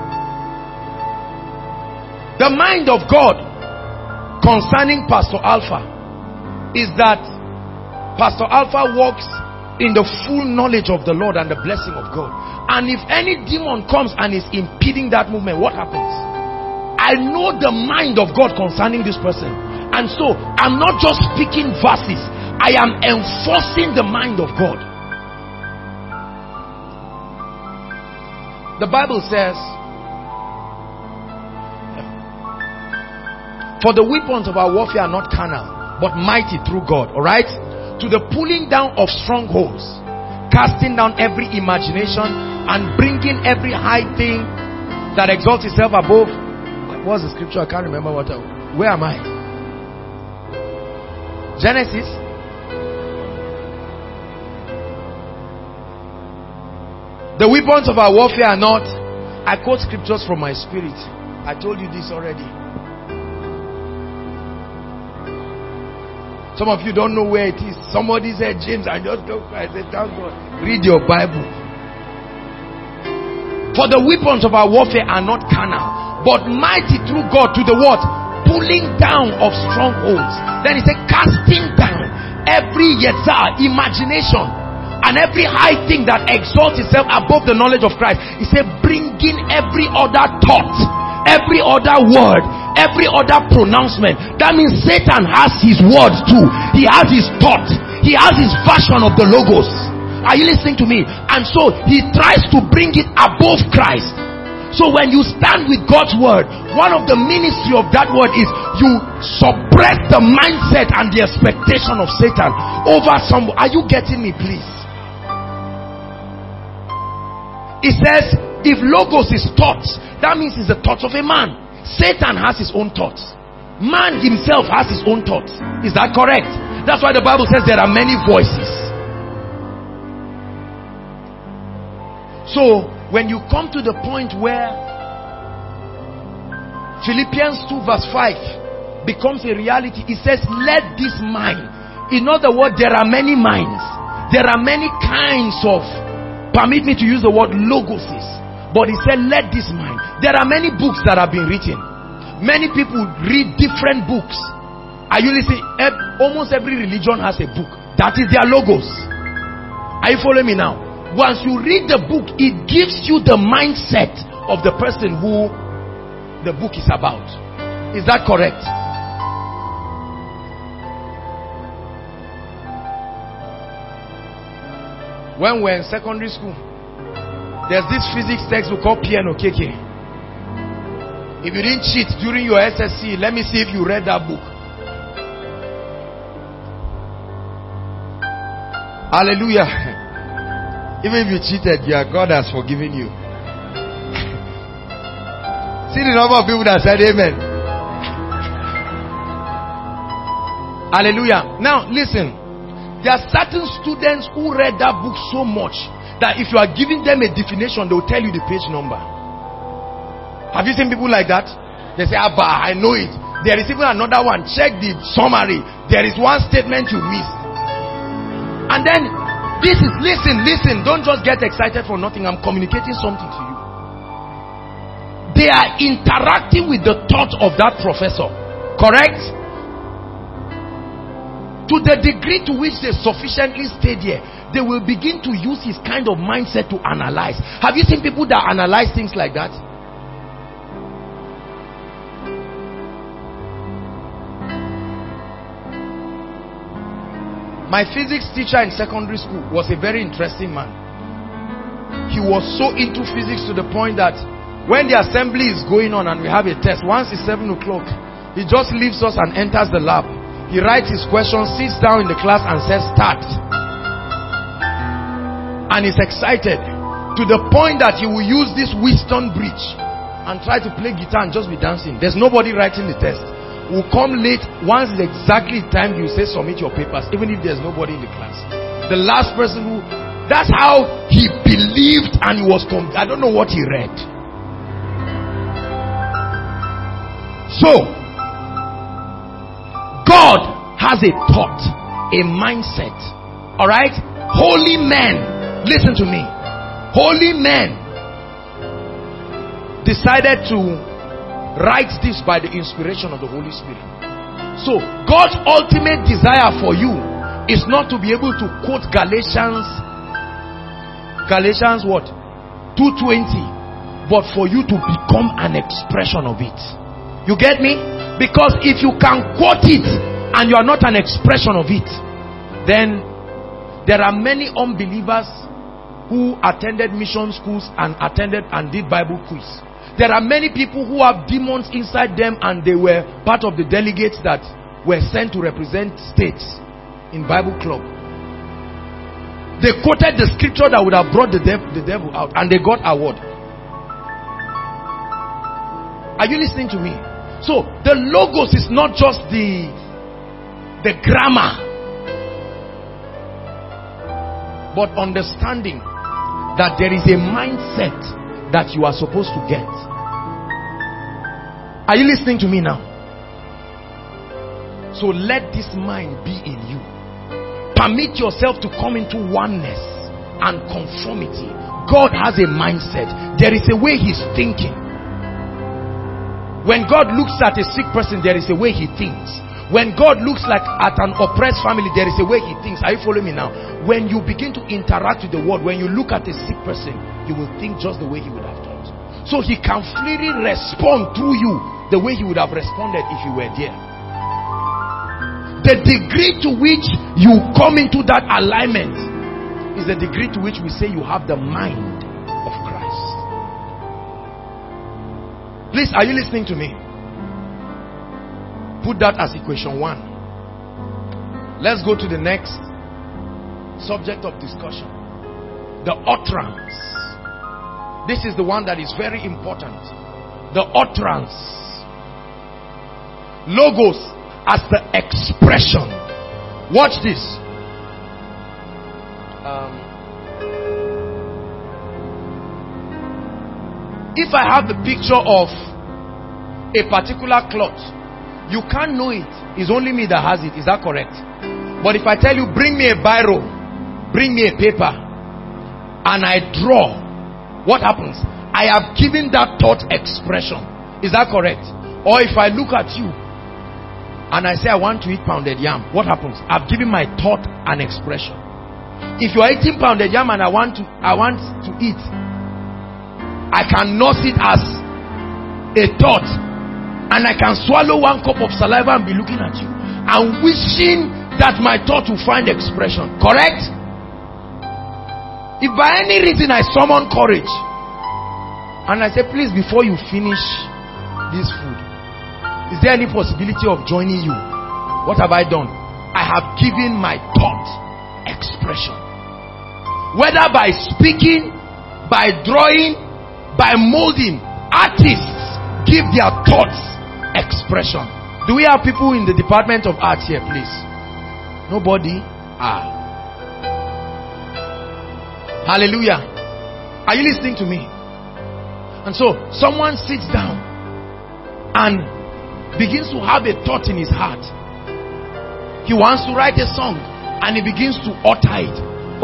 The mind of God concerning Pastor Alpha is that Pastor Alpha walks in the full knowledge of the Lord and the blessing of God. And if any demon comes and is impeding that movement, what happens? I know the mind of God concerning this person. And so I'm not just speaking verses, I am enforcing the mind of God. The Bible says, for the weapons of our warfare are not carnal, but mighty through God. Alright? To the pulling down of strongholds, casting down every imagination, and bringing every high thing that exalts itself above. What's the scripture? I can't remember what. Where am I? Genesis. The weapons of our warfare are not. I quote scriptures from my spirit. I told you this already. Some of you don't know where it is. Somebody said James, I just don't. I said, thank God. Read your Bible. For the weapons of our warfare are not carnal, but mighty through God to the what? Pulling down of strongholds. Then he said, casting down every yetzar, imagination, and every high thing that exalts itself above the knowledge of Christ. He said, bringing every other thought, every other word, every other pronouncement. That means Satan has his word too. He has his thought. He has his version of the logos. Are you listening to me? And so he tries to bring it above Christ. So when you stand with God's word, one of the ministry of that word is you suppress the mindset and the expectation of Satan over someone. Are you getting me, please? It says, if logos is thoughts, that means it's the thoughts of a man. Satan has his own thoughts. Man himself has his own thoughts. Is that correct? That's why the Bible says there are many voices. So, when you come to the point where Philippians 2 verse 5 becomes a reality, it says, let this mind. In other words, there are many minds. There are many kinds of, permit me to use the word logoses. But he said, let this mind. There are many books that have been written. Many people read different books. Are you listening? Almost every religion has a book. That is their logos. Are you following me now? Once you read the book, it gives you the mindset of the person who the book is about. Is that correct? When we're in secondary school, there's this physics text we call piano KK. If you didn't cheat during your SSC, let me see if you read that book. Hallelujah. Even if you cheated, God has forgiven you. See the number of people that said amen. Hallelujah. Now listen. There are certain students who read that book so much that if you are giving them a definition, they will tell you the page number. Have you seen people like that? They say, Abba, I know it. There is even another one. Check the summary. There is one statement you missed. And then, this is, listen. Don't just get excited for nothing. I'm communicating something to you. They are interacting with the thought of that professor. Correct? To the degree to which they sufficiently stayed here, they will begin to use his kind of mindset to analyze. Have you seen people that analyze things like that? My physics teacher in secondary school was a very interesting man. He was so into physics to the point that when the assembly is going on and we have a test, once it's 7 o'clock, he just leaves us and enters the lab. He writes his questions, sits down in the class and says, start. And he's excited to the point that he will use this Wheaton bridge and try to play guitar and just be dancing. There's nobody writing the test. Will come late. Once it's exactly time, you say submit your papers, even if there's nobody in the class. The last person who, that's how he believed and he was I don't know what he read. So God has a thought, a mindset. Alright? Holy men, listen to me. Holy men decided to write this by the inspiration of the Holy Spirit. So God's ultimate desire for you is not to be able to quote Galatians what? 2:20, but for you to become an expression of it. You get me? Because if you can quote it and you are not an expression of it, then there are many unbelievers who attended mission schools and did Bible quiz. There are many people who have demons inside them and they were part of the delegates that were sent to represent states in Bible club. They quoted the scripture that would have brought the devil out and they got award. Are you listening to me? So the logos is not just the grammar, but understanding that there is a mindset that you are supposed to get. Are you listening to me now? So let this mind be in you. Permit yourself to come into oneness and conformity. God has a mindset. There is a way he's thinking. When God looks at a sick person, there is a way he thinks. When God looks at an oppressed family, there is a way he thinks. Are you following me now? When you begin to interact with the world, when you look at a sick person, you will think just the way he would have thought. So he can freely respond through you the way he would have responded if you were there. The degree to which you come into that alignment is the degree to which we say you have the mind of Christ. Please, are you listening to me? Put that as equation 1. Let's go to the next subject of discussion. The utterance. This is the one that is very important. The utterance. Logos as the expression. Watch this. If I have the picture of a particular cloth, you can't know it. It's only me that has it. Is that correct? But if I tell you, bring me a biro, bring me a paper, and I draw, what happens? I have given that thought expression. Is that correct? Or if I look at you and I say I want to eat pounded yam, what happens? I've given my thought an expression. If you are eating pounded yam and I want to eat, I can nurse it as a thought, and I can swallow one cup of saliva and be looking at you and wishing that my thought will find expression. Correct? If by any reason I summon courage and I say, please, before you finish this food, is there any possibility of joining you? What have I done? I have given my thought expression. Whether by speaking, by drawing, by molding, artists give their thoughts expression. Do we have people in the Department of Arts here, please? Nobody? Hallelujah. Are you listening to me? And so someone sits down and begins to have a thought in his heart. He wants to write a song and he begins to utter it.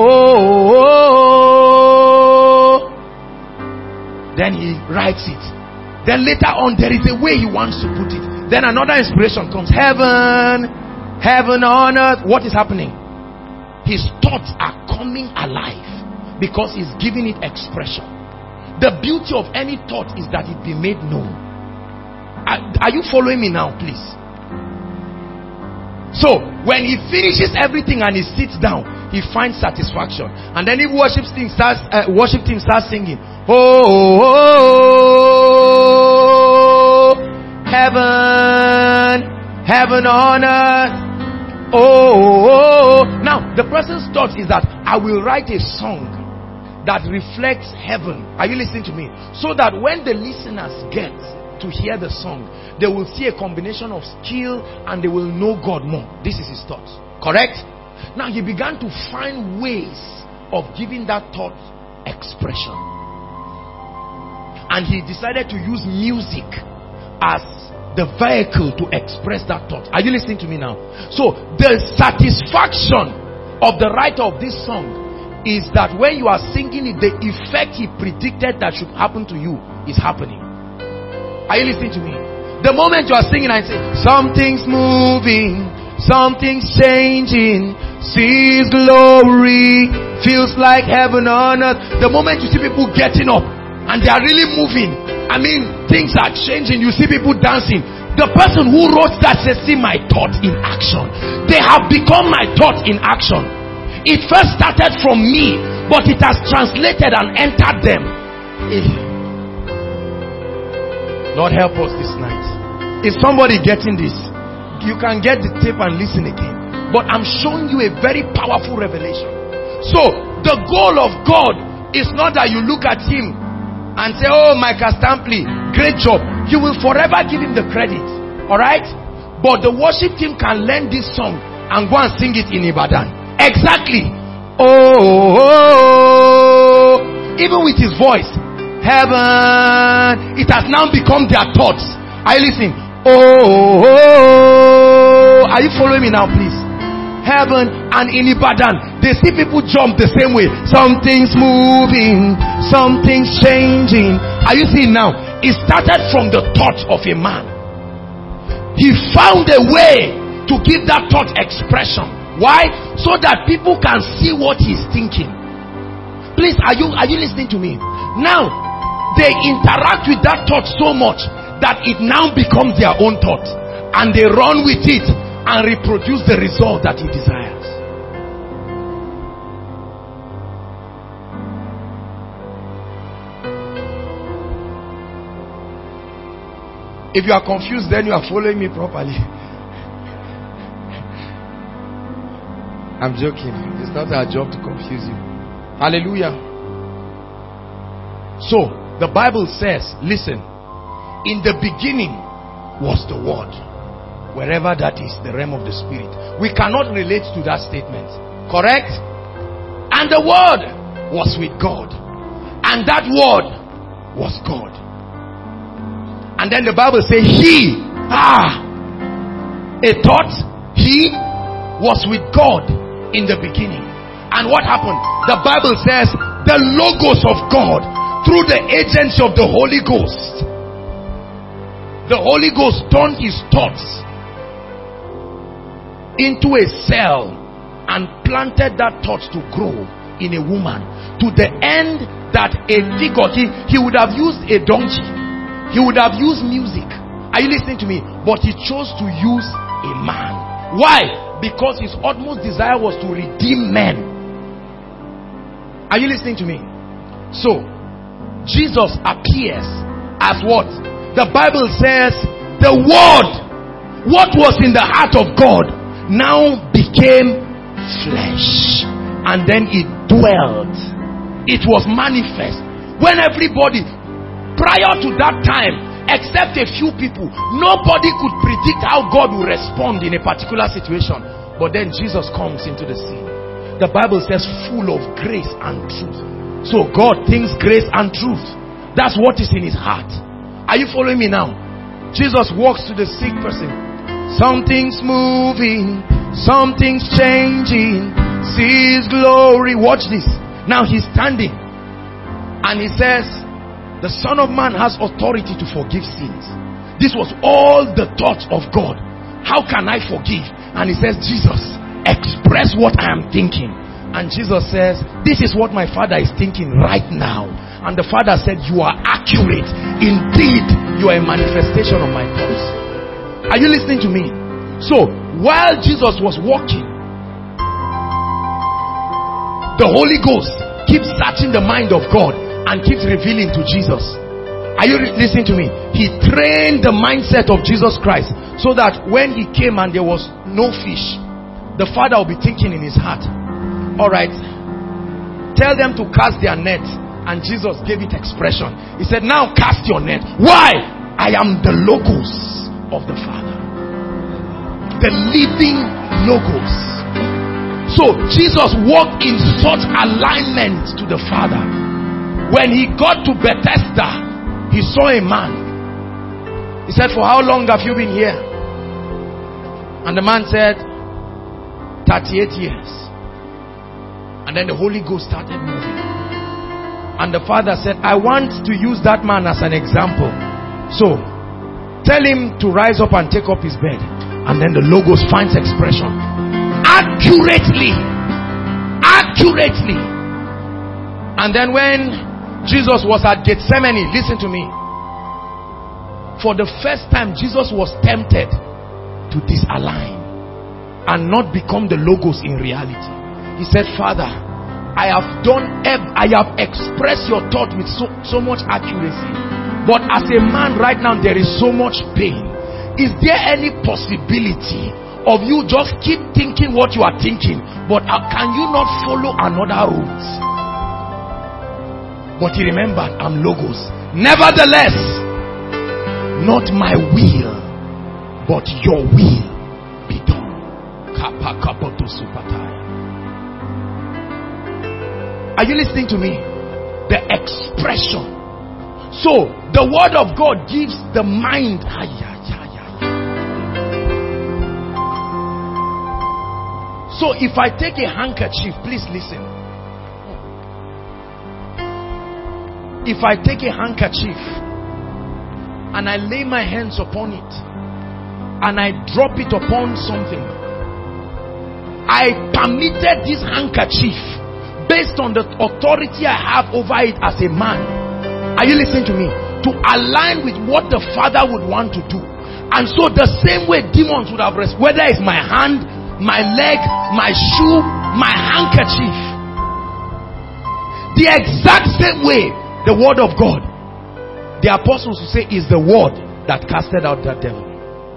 Oh. Then he writes it. Then later on there is a way he wants to put it. Then another inspiration comes. Heaven on earth. What is happening? His thoughts are coming alive because he's giving it expression. The beauty of any thought is that it be made known. Are you following me now, please? So when he finishes everything and he sits down, he finds satisfaction. And then if worship team starts singing, oh, heaven on earth. Oh. Now the person's thought is that I will write a song that reflects heaven. Are you listening to me? So that when the listeners get to hear the song, they will see a combination of skill and they will know God more. This is his thoughts. Correct? Now he began to find ways of giving that thought expression. And he decided to use music as the vehicle to express that thought. Are you listening to me now? So the satisfaction of the writer of this song is that when you are singing it, the effect he predicted that should happen to you is happening. Are you listening to me? The moment you are singing and say, something's moving, something's changing, sees glory, feels like heaven on earth. The moment you see people getting up and they are really moving, I mean, things are changing. You see people dancing. The person who wrote that says, see my thought in action. They have become my thought in action. It first started from me, but it has translated and entered them. Lord, help us this night. Is somebody getting this? You can get the tape and listen again. But I'm showing you a very powerful revelation. So, the goal of God is not that you look at him and say, oh, Micah Stampley, great job. You will forever give him the credit. Alright? But the worship team can learn this song and go and sing it in Ibadan. Exactly. Oh, even with his voice, heaven, it has now become their thoughts. Are you listening? Oh, are you following me now, please? Heaven, and in Ibadan, they see people jump the same way. Something's moving, something's changing. Are you seeing now? It started from the thought of a man. He found a way to give that thought expression. Why? So that people can see what he's thinking. Please, are you listening to me? Now, they interact with that thought so much that it now becomes their own thought. And they run with it and reproduce the result that he desires. If you are confused, then you are following me properly. I'm joking. It's not our job to confuse you. Hallelujah. So, the Bible says, listen, in the beginning was the Word. Wherever that is, the realm of the Spirit. We cannot relate to that statement. Correct? And the Word was with God. And that Word was God. And then the Bible says, He, a thought, He was with God in the beginning. And what happened? The Bible says the Logos of God through the agency of the Holy Ghost. The Holy Ghost turned his thoughts into a cell and planted that thought to grow in a woman, to the end that a figure, he would have used a donkey, he would have used music. Are you listening to me? But he chose to use a man. Why? Because his utmost desire was to redeem men. Are you listening to me? So, Jesus appears as what? The Bible says, the Word, what was in the heart of God, now became flesh. And then it dwelt. It was manifest. When everybody, prior to that time, except a few people, nobody could predict how God will respond in a particular situation. But then Jesus comes into the scene. the Bible says full of grace and truth. So God thinks grace and truth. That's what is in his heart. Are you following me now? Jesus walks to the sick person. Something's moving, something's changing. Sees glory. Watch this. Now he's standing and he says, the Son of Man has authority to forgive sins. This was all the thoughts of God. How can I forgive? And he says, Jesus, express what I am thinking. And Jesus says, this is what my Father is thinking right now. And the Father said, you are accurate. Indeed, you are a manifestation of my thoughts. Are you listening to me? So, while Jesus was walking, the Holy Ghost keeps searching the mind of God and keeps revealing to Jesus. Are you listening to me? He trained the mindset of Jesus Christ so that when he came and there was no fish, the Father will be thinking in his heart, alright, tell them to cast their net. And Jesus gave it expression. He said, now cast your net. Why? I am the Logos of the Father. The living Logos. So Jesus walked in such alignment to the Father. When he got to Bethesda, he saw a man. He said, for how long have you been here? And the man said, 38 years. And then the Holy Ghost started moving. And the Father said, I want to use that man as an example. So, tell him to rise up and take up his bed. And then the Logos finds expression. Accurately. Accurately. And then when Jesus was at Gethsemane, listen to me. For the first time, Jesus was tempted to disalign and not become the Logos in reality. He said, Father, I have expressed your thought with so much accuracy. But as a man right now, there is so much pain. Is there any possibility of you just keep thinking what you are thinking, but can you not follow another route? But he remembered, I'm Logos. Nevertheless, not my will, but your will be done. Are you listening to me? The expression. So, the word of God gives the mind. So, if I take a handkerchief, please listen. If I take a handkerchief and I lay my hands upon it and I drop it upon something, I permitted this handkerchief, based on the authority I have over it as a man, are you listening to me? To align with what the Father would want to do. And so the same way demons would have responded, whether it's my hand, my leg, my shoe, my handkerchief, the exact same way, the word of God, the apostles will say, is the word that casted out that devil.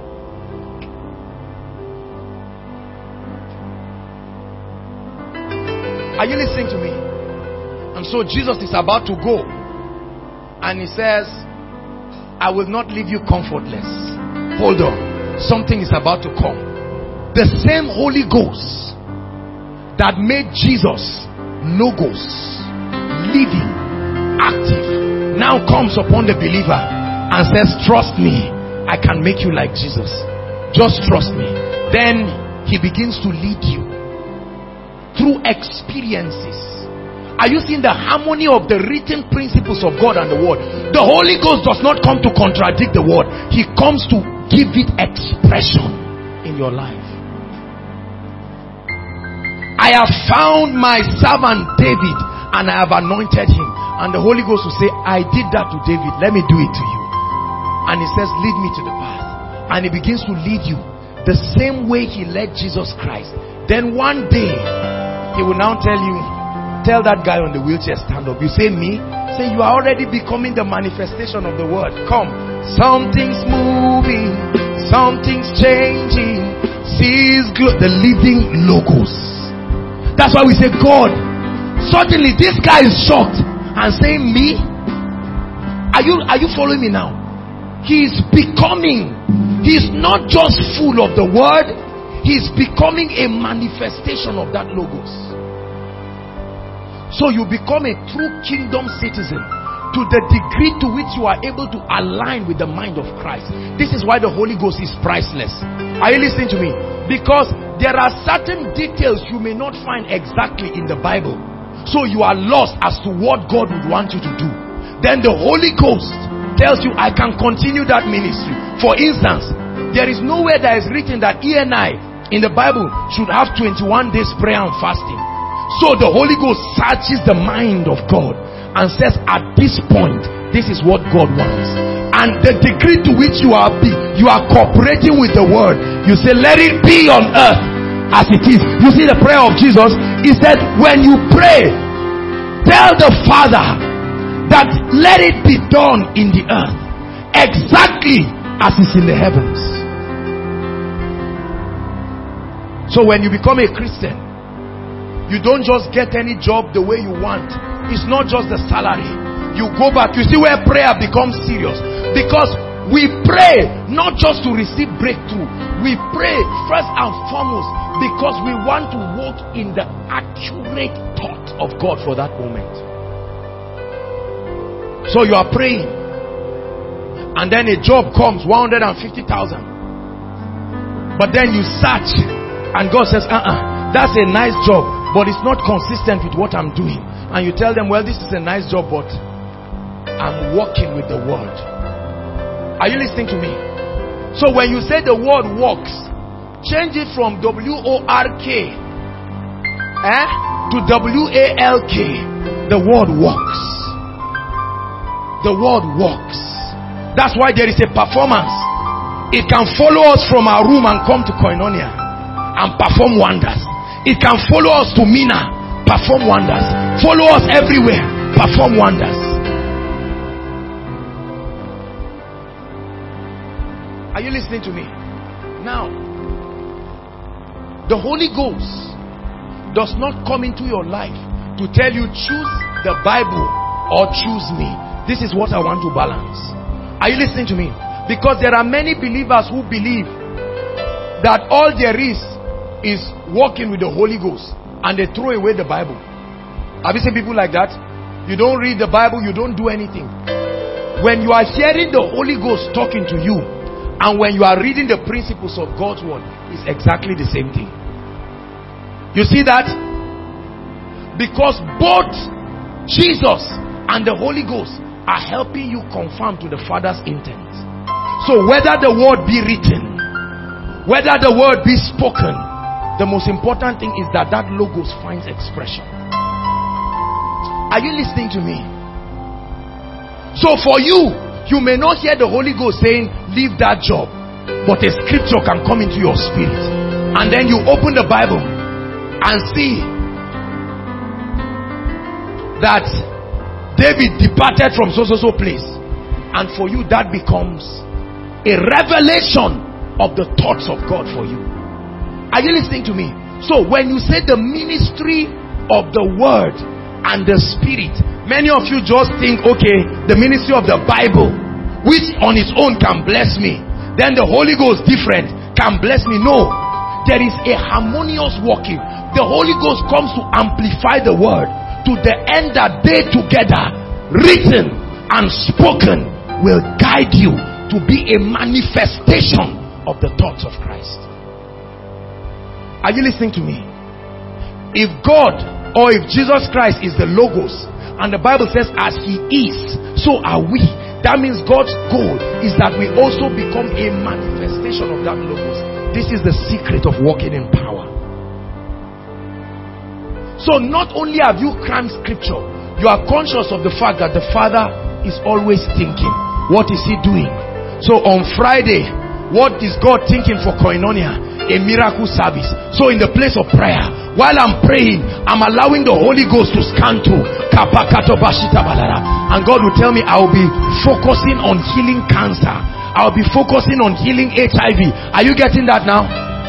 Are you listening to me? And so Jesus is about to go. And he says, I will not leave you comfortless. Hold on. Something is about to come. The same Holy Ghost that made Jesus Logos, living, active, now comes upon the believer and says, trust me, I can make you like Jesus. Just trust me. Then he begins to lead you through experiences. Are you seeing the harmony of the written principles of God and the word? The Holy Ghost does not come to contradict the word. He comes to give it expression in your life. I have found my servant David and I have anointed him. And the Holy Ghost will say, I did that to David, let me do it to you. And he says, lead me to the path. And he begins to lead you the same way he led Jesus Christ. Then one day he will now tell you, tell that guy on the wheelchair, stand up. You say, me? Say, you are already becoming the manifestation of the word. Come. Something's moving, something's changing. Sees the living Logos. That's why we say, God. Suddenly this guy is shocked and saying, me? Are you following me now? He is becoming. He is not just full of the word. He is becoming a manifestation of that Logos. So you become a true kingdom citizen to the degree to which you are able to align with the mind of Christ. This is why the Holy Ghost is priceless. Are you listening to me? Because there are certain details you may not find exactly in the Bible. So you are lost as to what God would want you to do. Then the Holy Ghost tells you, I can continue that ministry. For instance, there is nowhere that is written that E&I in the Bible should have 21 days prayer and fasting. So the Holy Ghost searches the mind of God and says, at this point, this is what God wants. And the degree to which you are cooperating with the word, you say, let it be on earth as it is. You see the prayer of Jesus, he said, when you pray, tell the Father that let it be done in the earth exactly as is in the heavens. So when you become a Christian, you don't just get any job the way you want. It's not just the salary. You go back. You see where prayer becomes serious. Because we pray not just to receive breakthrough. We pray first and foremost because we want to walk in the accurate thought of God for that moment. So you are praying, and then a job comes, 150,000. But then you search, and God says, that's a nice job, but it's not consistent with what I'm doing. And you tell them, well, this is a nice job, but I'm working with the word. Are you listening to me? So when you say the word works, change it from W-O-R-K to W-A-L-K. The word works. The word works. That's why there is a performance. It can follow us from our room and come to Koinonia and perform wonders. It can follow us to Mina, perform wonders. Follow us everywhere, perform wonders. Are you listening to me? Now, the Holy Ghost does not come into your life to tell you choose the Bible or choose me. This is what I want to balance. Are you listening to me? Because there are many believers who believe that all there is walking with the Holy Ghost, and they throw away the Bible. Have you seen people like that? You don't read the Bible, you don't do anything. When you are hearing the Holy Ghost talking to you, and when you are reading the principles of God's word, it's exactly the same thing. You see that? Because both Jesus and the Holy Ghost are helping you conform to the Father's intent. So whether the word be written, whether the word be spoken, the most important thing is that that logos finds expression. Are you listening to me? So for you, you may not hear the Holy Ghost saying, leave that job. But a scripture can come into your spirit. And then you open the Bible and see that David departed from so place. And for you, that becomes a revelation of the thoughts of God for you. Are you listening to me? So when you say the ministry of the word and the spirit, many of you just think, okay, the ministry of the Bible, which on its own can bless me, then the Holy Ghost different can bless me. No, there is a harmonious working. The Holy Ghost comes to amplify the word to the end that they together, written and spoken, will guide you to be a manifestation of the thoughts of Christ. Are you listening to me? If God or if Jesus Christ is the logos, and the Bible says as he is, so are we. That means God's goal is that we also become a manifestation of that logos. This is the secret of walking in power. So not only have you crammed scripture, you are conscious of the fact that the Father is always thinking. What is he doing? So on Friday, what is God thinking for Koinonia? A miracle service. So in the place of prayer, while I'm praying, I'm allowing the Holy Ghost to scan through. And God will tell me I will be focusing on healing cancer. I will be focusing on healing HIV. Are you getting that now?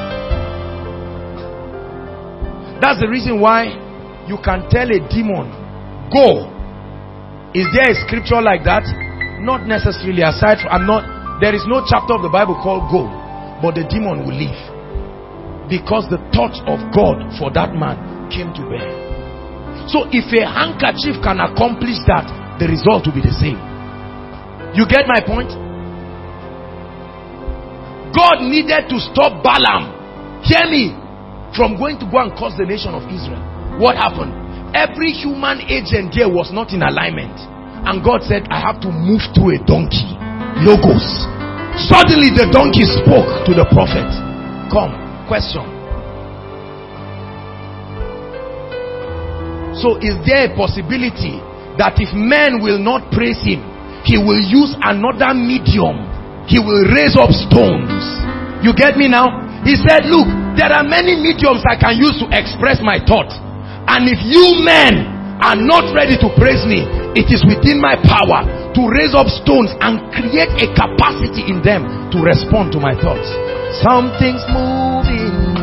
That's the reason why you can tell a demon, go. Is there a scripture like that? Not necessarily. Aside from, there is no chapter of the Bible called go, but the demon will leave. Because the thought of God for that man came to bear. So if a handkerchief can accomplish that, the result will be the same. You get my point? God needed to stop Balaam, hear me, from going to go and curse the nation of Israel. What happened? Every human agent there was not in alignment. And God said, I have to move through a donkey. Logos. Suddenly the donkey spoke to the prophet. Come, question. So is there a possibility that if men will not praise him, he will use another medium? He will raise up stones. You get me now? He said, look, there are many mediums I can use to express my thought. And if you men are not ready to praise me, it is within my power to raise up stones and create a capacity in them to respond to my thoughts. Something's moving.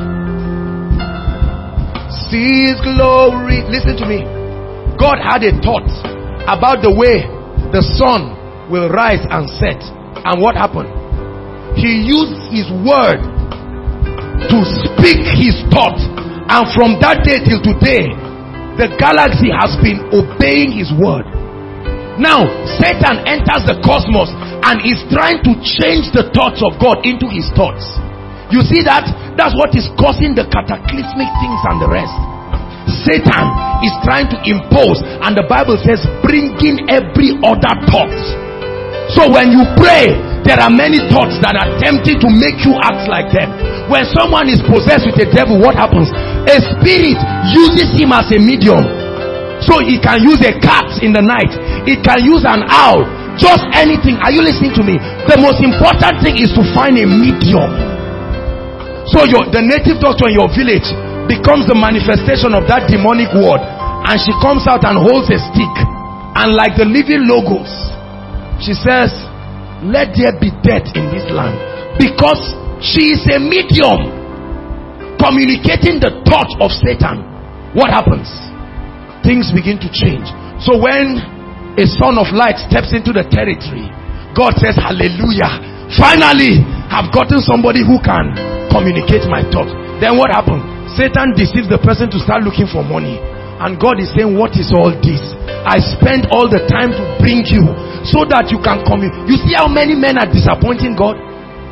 See his glory. Listen to me. God had a thought about the way the sun will rise and set. And what happened? He used his word to speak his thought. And from that day till today, the galaxy has been obeying his word. Now, Satan enters the cosmos and is trying to change the thoughts of God into his thoughts. You see that? That's what is causing the cataclysmic things and the rest. Satan is trying to impose, and the Bible says, bringing every other thought. So when you pray, there are many thoughts that are tempting to make you act like them. When someone is possessed with a devil, what happens? A spirit uses him as a medium. So he can use a cat in the night. It can use an owl. Just anything. Are you listening to me? The most important thing is to find a medium. So the native doctor in your village becomes the manifestation of that demonic word. And she comes out and holds a stick. And like the living logos, she says, let there be death in this land. Because she is a medium communicating the thought of Satan. What happens? Things begin to change. So when a son of light steps into the territory, God says, hallelujah, finally I've gotten somebody who can communicate my thoughts. Then what happened? Satan deceives the person to start looking for money. And God is saying, what is all this? I spent all the time to bring you so that you can come in. You see how many men are disappointing God?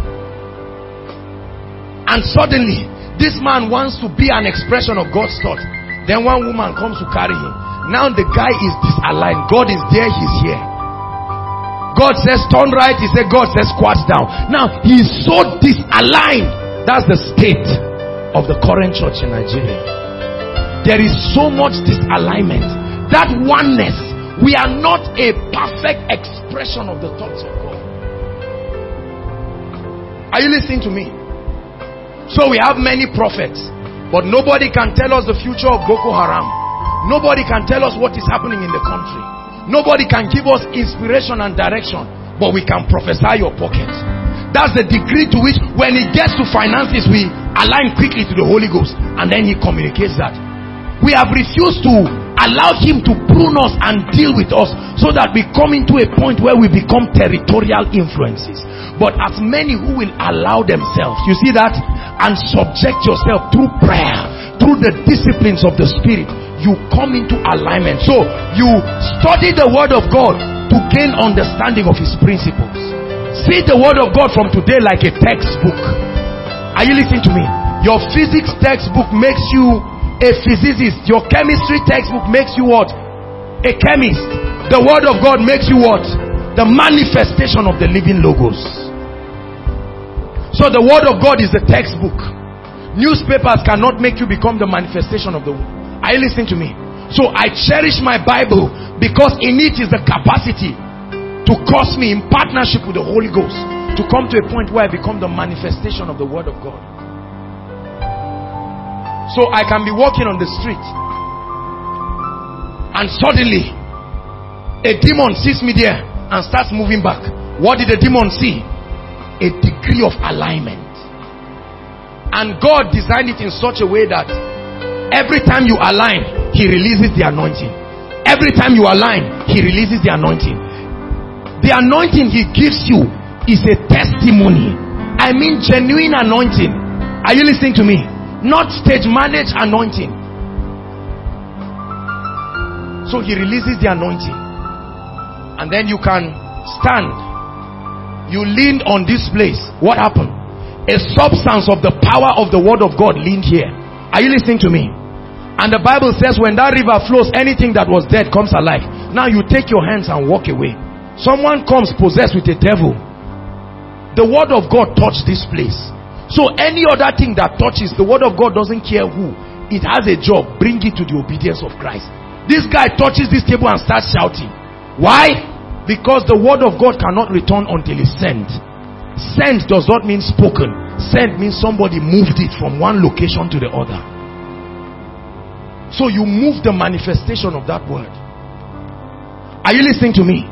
And suddenly this man wants to be an expression of God's thought. Then one woman comes to carry him. Now the guy is disaligned. God is there, he's here. God says turn right, he said, God says squat down. Now he is so disaligned. That's the state of the current church in Nigeria. There is so much disalignment. That oneness, we are not a perfect expression of the thoughts of God. Are you listening to me? So we have many prophets, but nobody can tell us the future of Boko Haram. Nobody can tell us what is happening in the country. Nobody can give us inspiration and direction, but we can prophesy your pocket. That's the degree to which when it gets to finances, we align quickly to the Holy Ghost, and then he communicates that. We have refused to allow him to prune us and deal with us so that we come into a point where we become territorial influences. But as many who will allow themselves, you see that, and subject yourself through prayer, through the disciplines of the Spirit, you come into alignment. So you study the word of God to gain understanding of his principles. See the word of God from today like a textbook. Are you listening to me? Your physics textbook makes you a physicist. Your chemistry textbook makes you what? A chemist. The word of God makes you what? The manifestation of the living logos. So the word of God is the textbook. Newspapers cannot make you become the manifestation of the word. Are you listening to me? So I cherish my Bible because in it is the capacity to cause me in partnership with the Holy Ghost to come to a point where I become the manifestation of the word of God. So I can be walking on the street and suddenly a demon sees me there and starts moving back. What did the demon see? A degree of alignment. And God designed it in such a way that every time you align, he releases the anointing. Every time you align, he releases the anointing. The anointing he gives you is a testimony. I mean genuine anointing. Are you listening to me? Not stage managed anointing. So he releases the anointing. And then you can stand. You leaned on this place. What happened? A substance of the power of the word of God leaned here. Are you listening to me? And the Bible says when that river flows, anything that was dead comes alive. Now you take your hands and walk away. Someone comes possessed with a devil. The word of God touched this place. So any other thing that touches, the word of God doesn't care who. It has a job. Bring it to the obedience of Christ. This guy touches this table and starts shouting. Why? Because the word of God cannot return until it's sent. Sent does not mean spoken. Sent means somebody moved it from one location to the other. So you move the manifestation of that word. Are you listening to me?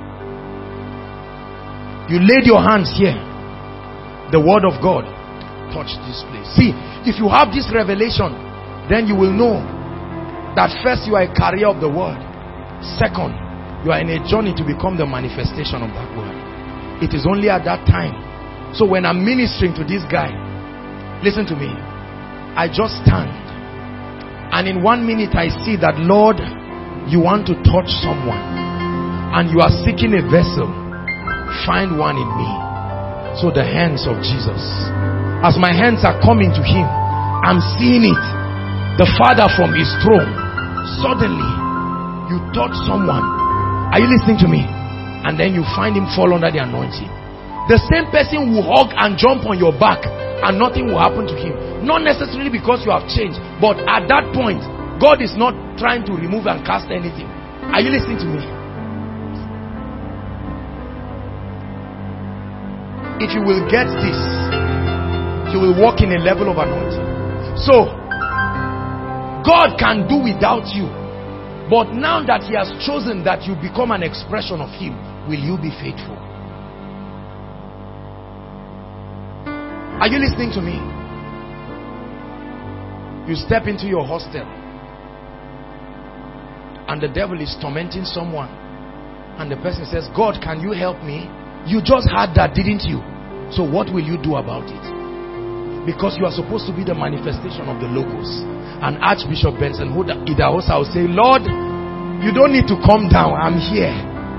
You laid your hands here. The word of God touched this place. See, if you have this revelation, then you will know that first you are a carrier of the word. Second, you are in a journey to become the manifestation of that word. It is only at that time. So when I'm ministering to this guy, listen to me. I just stand. And in 1 minute I see that, Lord, you want to touch someone. And you are seeking a vessel. Find one in me. So the hands of Jesus. As my hands are coming to him, I'm seeing it. The Father from his throne. Suddenly, you touch someone. Are you listening to me? And then you find him fall under the anointing. The same person will hug and jump on your back and nothing will happen to him. Not necessarily because you have changed, but at that point, God is not trying to remove and cast anything. Are you listening to me? If you will get this, you will walk in a level of anointing. So, God can do without you. But now that he has chosen that you become an expression of him, will you be faithful? Are you listening to me? You step into your hostel and the devil is tormenting someone and the person says, God, can you help me? You just heard that, didn't you? So what will you do about it? Because you are supposed to be the manifestation of the Logos. And Archbishop Benson Idahosa will say, Lord, you don't need to come down, I'm here.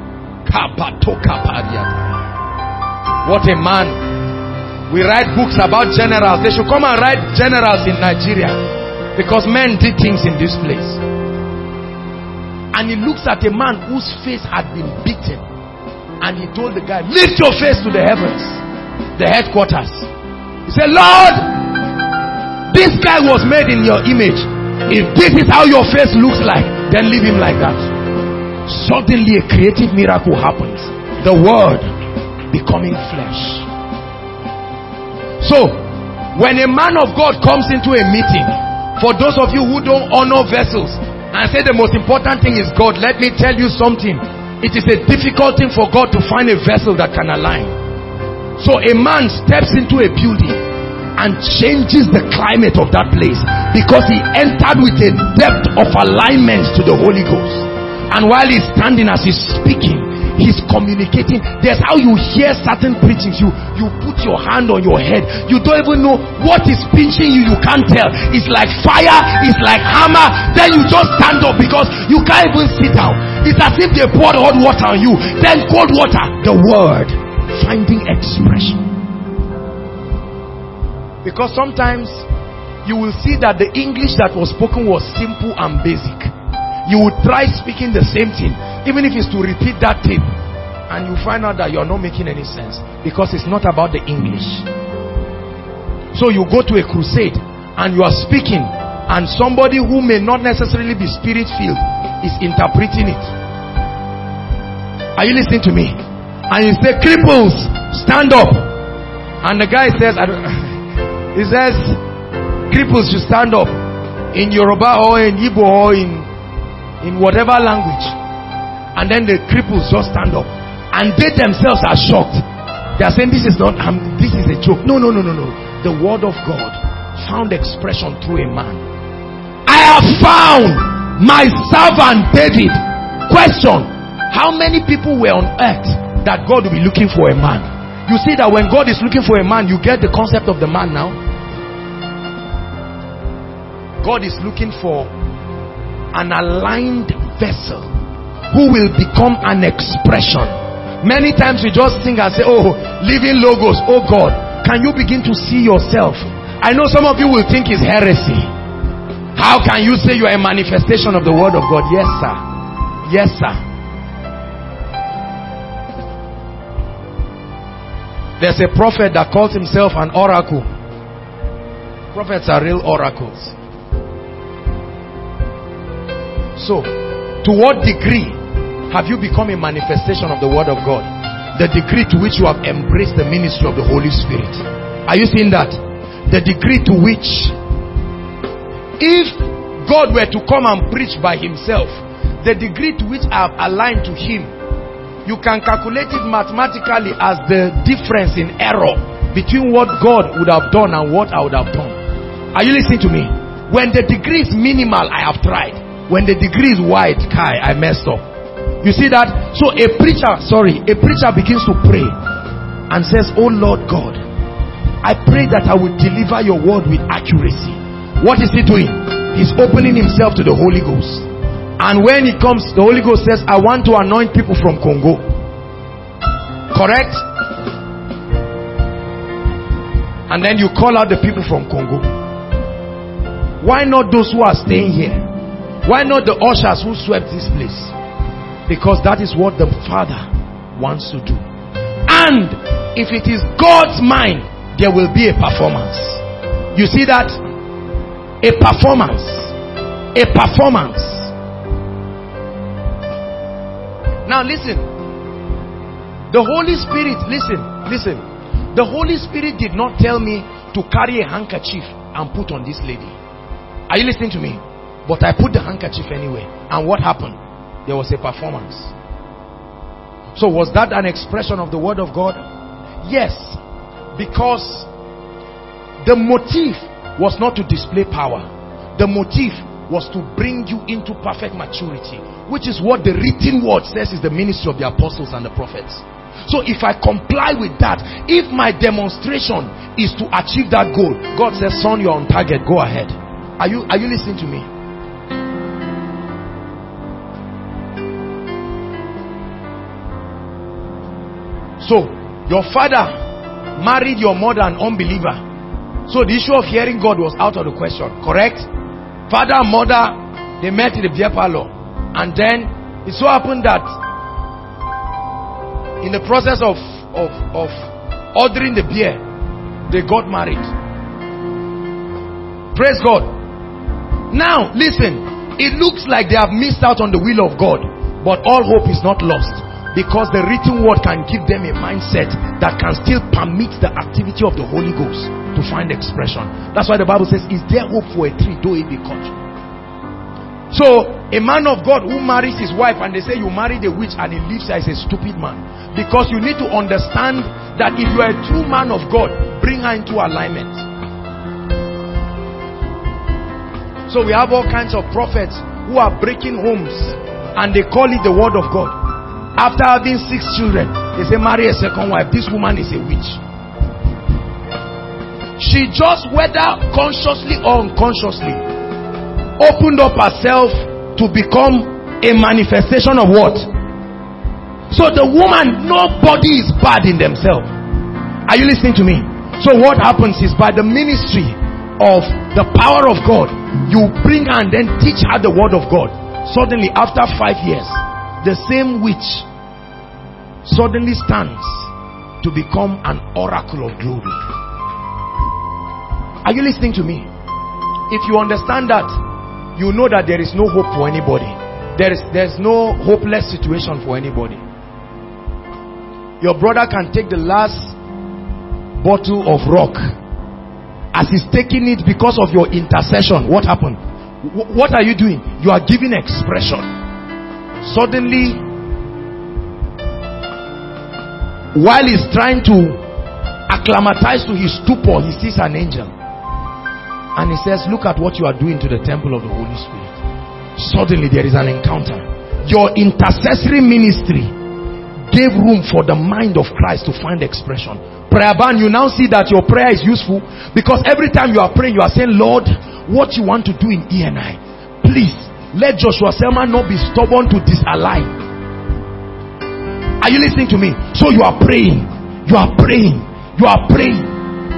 What a man. We write books about generals. They should come and write generals in Nigeria, because men did things in this place. And he looks at a man whose face had been beaten, and he told the guy, lift your face to the heavens, the headquarters. He said, Lord, this guy was made in your image. If this is how your face looks like, then leave him like that. Suddenly a creative miracle happens. The word becoming flesh. So, when a man of God comes into a meeting, for those of you who don't honor vessels and say the most important thing is God, let me tell you something. It is a difficult thing for God to find a vessel that can align. So a man steps into a building and changes the climate of that place because he entered with a depth of alignment to the Holy Ghost. And while he's standing, as he's speaking, he's communicating. There's how you hear certain preachings. You put your hand on your head. You don't even know what is pinching you. You can't tell. It's like fire. It's like hammer. Then you just stand up because you can't even sit down. It's as if they poured hot water on you. Then cold water. The word finding expression. Because sometimes you will see that the English that was spoken was simple and basic. You would try speaking the same thing, even if it's to repeat that thing, and you find out that you're not making any sense because it's not about the English. So you go to a crusade and you are speaking, and somebody who may not necessarily be spirit filled is interpreting it. Are you listening to me? And you say, cripples, stand up. And the guy says, he says, cripples should stand up in Yoruba or in Igbo or in whatever language. And then the cripples just stand up, and they themselves are shocked. They are saying, this is not, this is a joke. No. The word of God found expression through a man. I have found my servant David. Question: how many people were on earth that God will be looking for a man? You see that when God is looking for a man, you get the concept of the man now. God is looking for an aligned vessel who will become an expression. Many times we just sing and say, oh, living logos. Oh God, can you begin to see yourself? I know some of you will think it's heresy. How can you say you are a manifestation of the word of God? Yes, sir. Yes, sir. There's a prophet that calls himself an oracle. Prophets are real oracles. So, to what degree have you become a manifestation of the word of God? The degree to which you have embraced the ministry of the Holy Spirit. Are you seeing that? The degree to which, if God were to come and preach by himself, the degree to which I have aligned to him, you can calculate it mathematically as the difference in error between what God would have done and what I would have done. Are you listening to me? When the degree is minimal, I have tried. When the degree is wide, I messed up. You see that? So a preacher begins to pray and says, oh Lord God, I pray that I will deliver your word with accuracy. What is he doing? He's opening himself to the Holy Ghost. And when he comes, the Holy Ghost says, I want to anoint people from Congo. Correct? And then you call out the people from Congo. Why not those who are staying here? Why not the ushers who swept this place? Because that is what the Father wants to do. And if it is God's mind, there will be a performance. You see that? A performance. A performance. Now listen. The Holy Spirit, listen. The Holy Spirit did not tell me to carry a handkerchief and put on this lady. Are you listening to me? But I put the handkerchief anyway. And what happened? There was a performance. So was that an expression of the word of God? Yes. Because the motive was not to display power. The motive was to bring you into perfect maturity, which is what the written word says is the ministry of the apostles and the prophets. So if I comply with that, if my demonstration is to achieve that goal, God says, son, you're on target, go ahead. Are you listening to me? So your father married your mother, an unbeliever. So the issue of hearing God was out of the question, correct? Father and mother, they met in the beer parlor. And then it so happened that in the process of ordering the beer, they got married. Praise God. Now listen, it looks like they have missed out on the will of God, but all hope is not lost, because the written word can give them a mindset that can still permit the activity of the Holy Ghost to find expression. That's why the Bible says, is there hope for a tree though it be cut? So a man of God who marries his wife and they say you married a witch and he lives as a stupid man, because you need to understand that if you are a true man of God, bring her into alignment. So we have all kinds of prophets who are breaking homes and they call it the word of God. After having 6 children, they say marry a second wife. This woman is a witch. She just, whether consciously or unconsciously, opened up herself to become a manifestation of what? So the woman, nobody is bad in themselves. Are you listening to me? So what happens is, by the ministry of the power of God, you bring her and then teach her the word of God. Suddenly after 5 years, the same witch suddenly stands to become an oracle of glory. Are you listening to me? If you understand that, you know that there is no hope for anybody. There's no hopeless situation for anybody. Your brother can take the last bottle of rock. As he's taking it, because of your intercession, what happened? What are you doing? You are giving expression. Suddenly, while he's trying to acclimatize to his stupor, he sees an angel. And he says, look at what you are doing to the temple of the Holy Spirit. Suddenly there is an encounter. Your intercessory ministry gave room for the mind of Christ to find expression. Prayer band, you now see that your prayer is useful, because every time you are praying, you are saying, Lord, what you want to do in E&I, please Let Joshua Selman not be stubborn to disalign. Are you listening to me? So you are praying. You are praying. You are praying.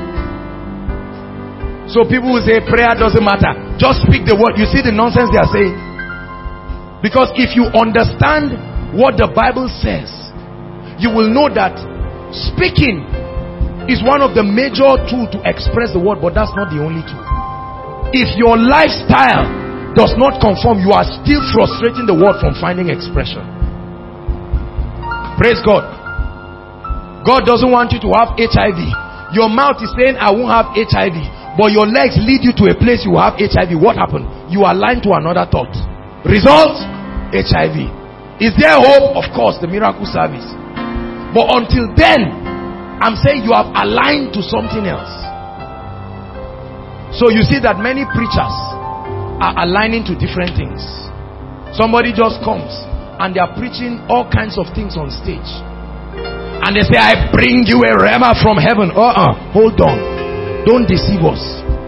So people will say prayer doesn't matter. Just speak the word. You see the nonsense they are saying? Because if you understand what the Bible says, you will know that speaking is one of the major tools to express the word, but that's not the only tool. If your lifestyle does not conform, you are still frustrating the word from finding expression. Praise God. God doesn't want you to have HIV. Your mouth is saying, I won't have HIV. But your legs lead you to a place you have HIV. What happened? You align to another thought. Result? HIV. Is there hope? Of course, the miracle service. But until then, I'm saying you have aligned to something else. So you see that many preachers are aligning to different things. Somebody just comes and they are preaching all kinds of things on stage. And they say, I bring you a rhema from heaven. Hold on. Don't deceive us.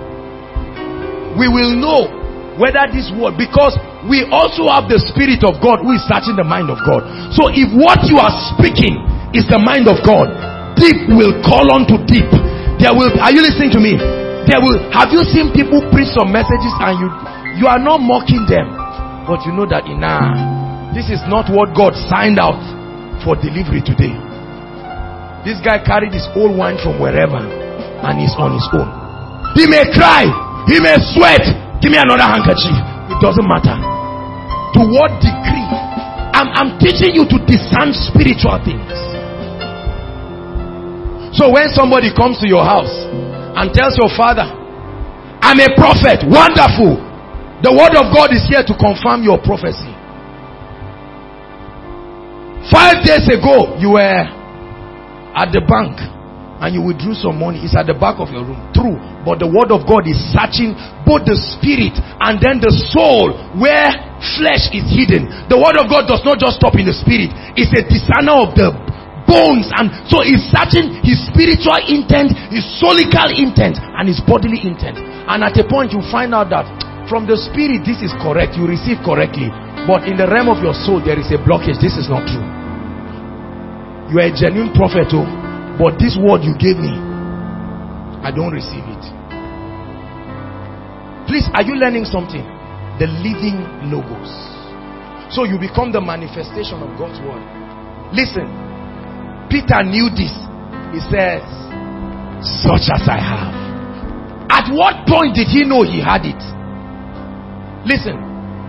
We will know whether this word, because we also have the Spirit of God who is searching the mind of God. So if what you are speaking is the mind of God, deep will call on to deep. There will, are you listening to me? There will, have you seen people preach some messages and you are not mocking them, but you know that this is not what God signed out for delivery today. This guy carried his old wine from wherever and he's on his own. He may cry, he may sweat, give me another handkerchief. It doesn't matter. To what degree? I'm teaching you to discern spiritual things. So when somebody comes to your house and tells your father, I'm a prophet, wonderful. The word of God is here to confirm your prophecy. 5 days ago, you were at the bank and you withdrew some money. It's at the back of your room. True. But the word of God is searching both the spirit and then the soul where flesh is hidden. The word of God does not just stop in the spirit. It's a discerner of the bones. And so he's searching his spiritual intent, his soulical intent, and his bodily intent. And at a point you find out that from the spirit this is correct. You receive correctly. But in the realm of your soul there is a blockage. This is not true. You are a genuine prophet, but this word you gave me, I don't receive it. Please, are you learning something? The living logos. So you become the manifestation of God's word. Listen, Peter knew this. He says, such as I have. At what point did he know he had it? Listen.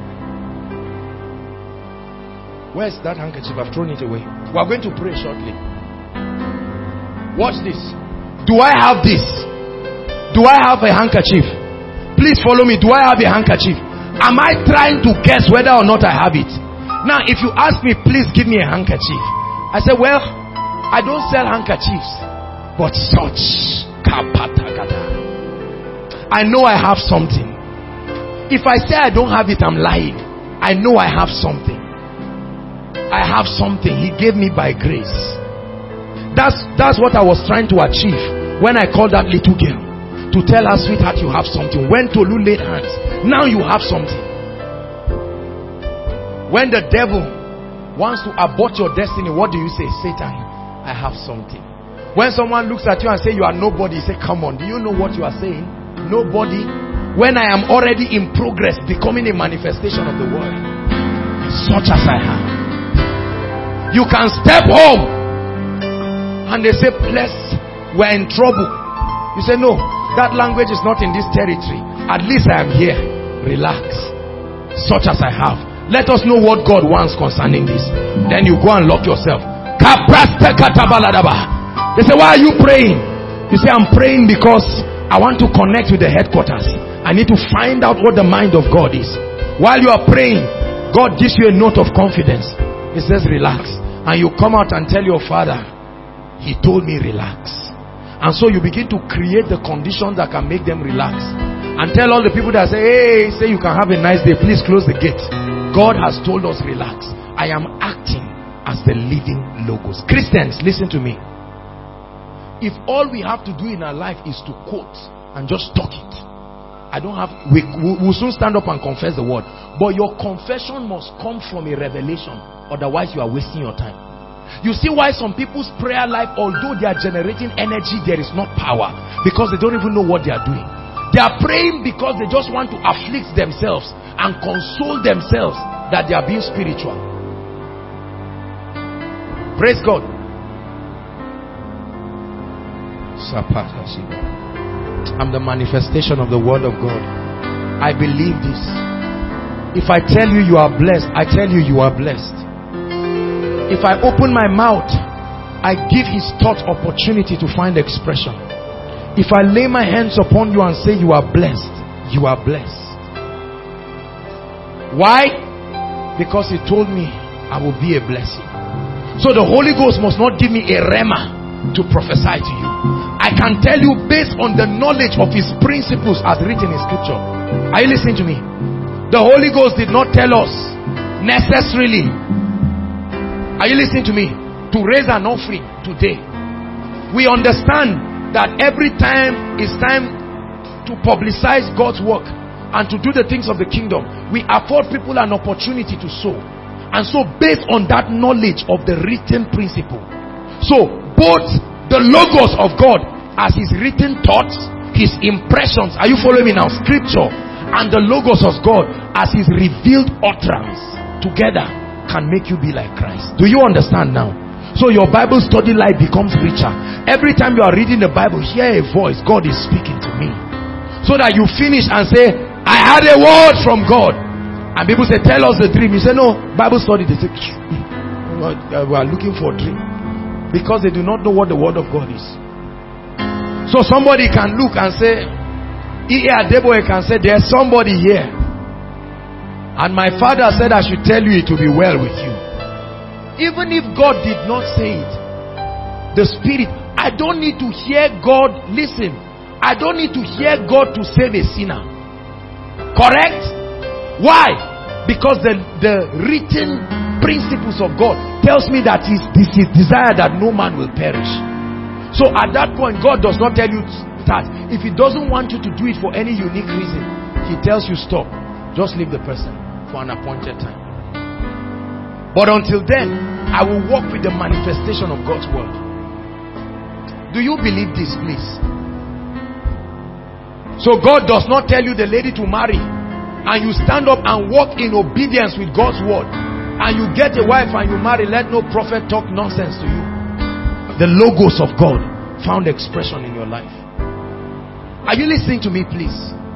Where's that handkerchief? I've thrown it away. We are going to pray shortly. Watch this. Do I have this? Do I have a handkerchief? Please follow me. Do I have a handkerchief? Am I trying to guess whether or not I have it? Now, if you ask me, please give me a handkerchief. I say, well, I don't sell handkerchiefs, but such. I know I have something. If I say I don't have it, I'm lying. I know I have something. I have something He gave me by grace. That's what I was trying to achieve when I called that little girl to tell her, sweetheart, you have something. When Tolu laid hands, now you have something. When the devil wants to abort your destiny, what do you say? Satan, I have something. When someone looks at you and say you are nobody, you say, come on, do you know what you are saying? Nobody. When I am already in progress, becoming a manifestation of the word, such as I have. You can step home and they say, bless, we're in trouble. You say, no, that language is not in this territory. At least I am here. Relax. Such as I have. Let us know what God wants concerning this. Then you go and lock yourself. They say, why are you praying? You say, I'm praying because I want to connect with the headquarters. I need to find out what the mind of God is. While you are praying, God gives you a note of confidence. He says, relax. And you come out and tell your father, he told me relax. And so you begin to create the conditions that can make them relax. And tell all the people that say, hey, say you can have a nice day, please close the gate. God has told us relax. I am acting as the living logos. Christians, listen to me. If all we have to do in our life is to quote and just talk it, we'll soon stand up and confess the word. But your confession must come from a revelation. Otherwise, you are wasting your time. You see why some people's prayer life, although they are generating energy, there is not power. Because they don't even know what they are doing. They are praying because they just want to afflict themselves and console themselves that they are being spiritual. Praise God. I'm the manifestation of the word of God. I believe this. If I tell you you are blessed, I tell you you are blessed. If I open my mouth, I give his thoughts opportunity to find expression. If I lay my hands upon you and say you are blessed, you are blessed. Why? Because he told me I will be a blessing. So the Holy Ghost must not give me a rhema to prophesy to you. I can tell you based on the knowledge of his principles as written in scripture. Are you listening to me? The Holy Ghost did not tell us necessarily, are you listening to me, to raise an offering today. We understand that every time it's time to publicize God's work and to do the things of the kingdom, we afford people an opportunity to sow. And so based on that knowledge of the written principle, so both the logos of God as his written thoughts, his impressions, are you following me now? Scripture, and the logos of God as his revealed utterance together can make you be like Christ. Do you understand now? So your Bible study life becomes richer. Every time you are reading the Bible, hear a voice. God is speaking to me. So that you finish and say, I had a word from God. And people say, tell us the dream. You say, no, Bible study. They say, we are looking for a dream. Because they do not know what the word of God is. So somebody can look and say, E.A. Adeboye can say, there's somebody here. And my father said I should tell you it will be well with you. Even if God did not say it, the Spirit, I don't need to hear God, listen, I don't need to hear God to save a sinner. Correct? Why? Because the written principles of God tells me that this is desire that no man will perish. So at that point, God does not tell you that. If he doesn't want you to do it for any unique reason, he tells you stop. Just leave the person for an appointed time. But until then, I will walk with the manifestation of God's word. Do you believe this, please? So God does not tell you the lady to marry, and you stand up and walk in obedience with God's word, and you get a wife and you marry. Let no prophet talk nonsense to you. The logos of God found expression in your life. Are you listening to me, please?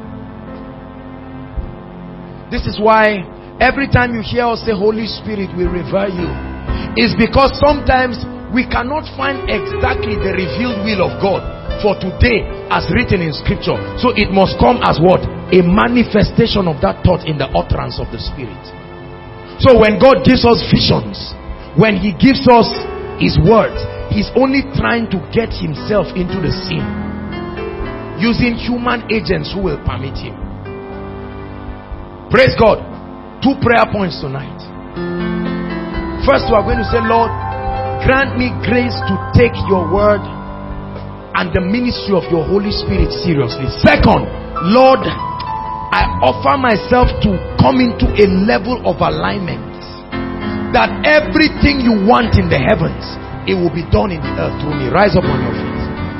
This is why every time you hear us say Holy Spirit will revere you, is because sometimes we cannot find exactly the revealed will of God for today as written in scripture. So it must come as what? A manifestation of that thought in the utterance of the Spirit. So when God gives us visions, when he gives us his words, he's only trying to get himself into the scene using human agents who will permit him. Praise God. 2 prayer points tonight. First, we are going to say, Lord, grant me grace to take your word and the ministry of your Holy Spirit seriously. Second, Lord, I offer myself to come into a level of alignment that everything you want in the heavens, it will be done in the earth through me. Rise up on your feet.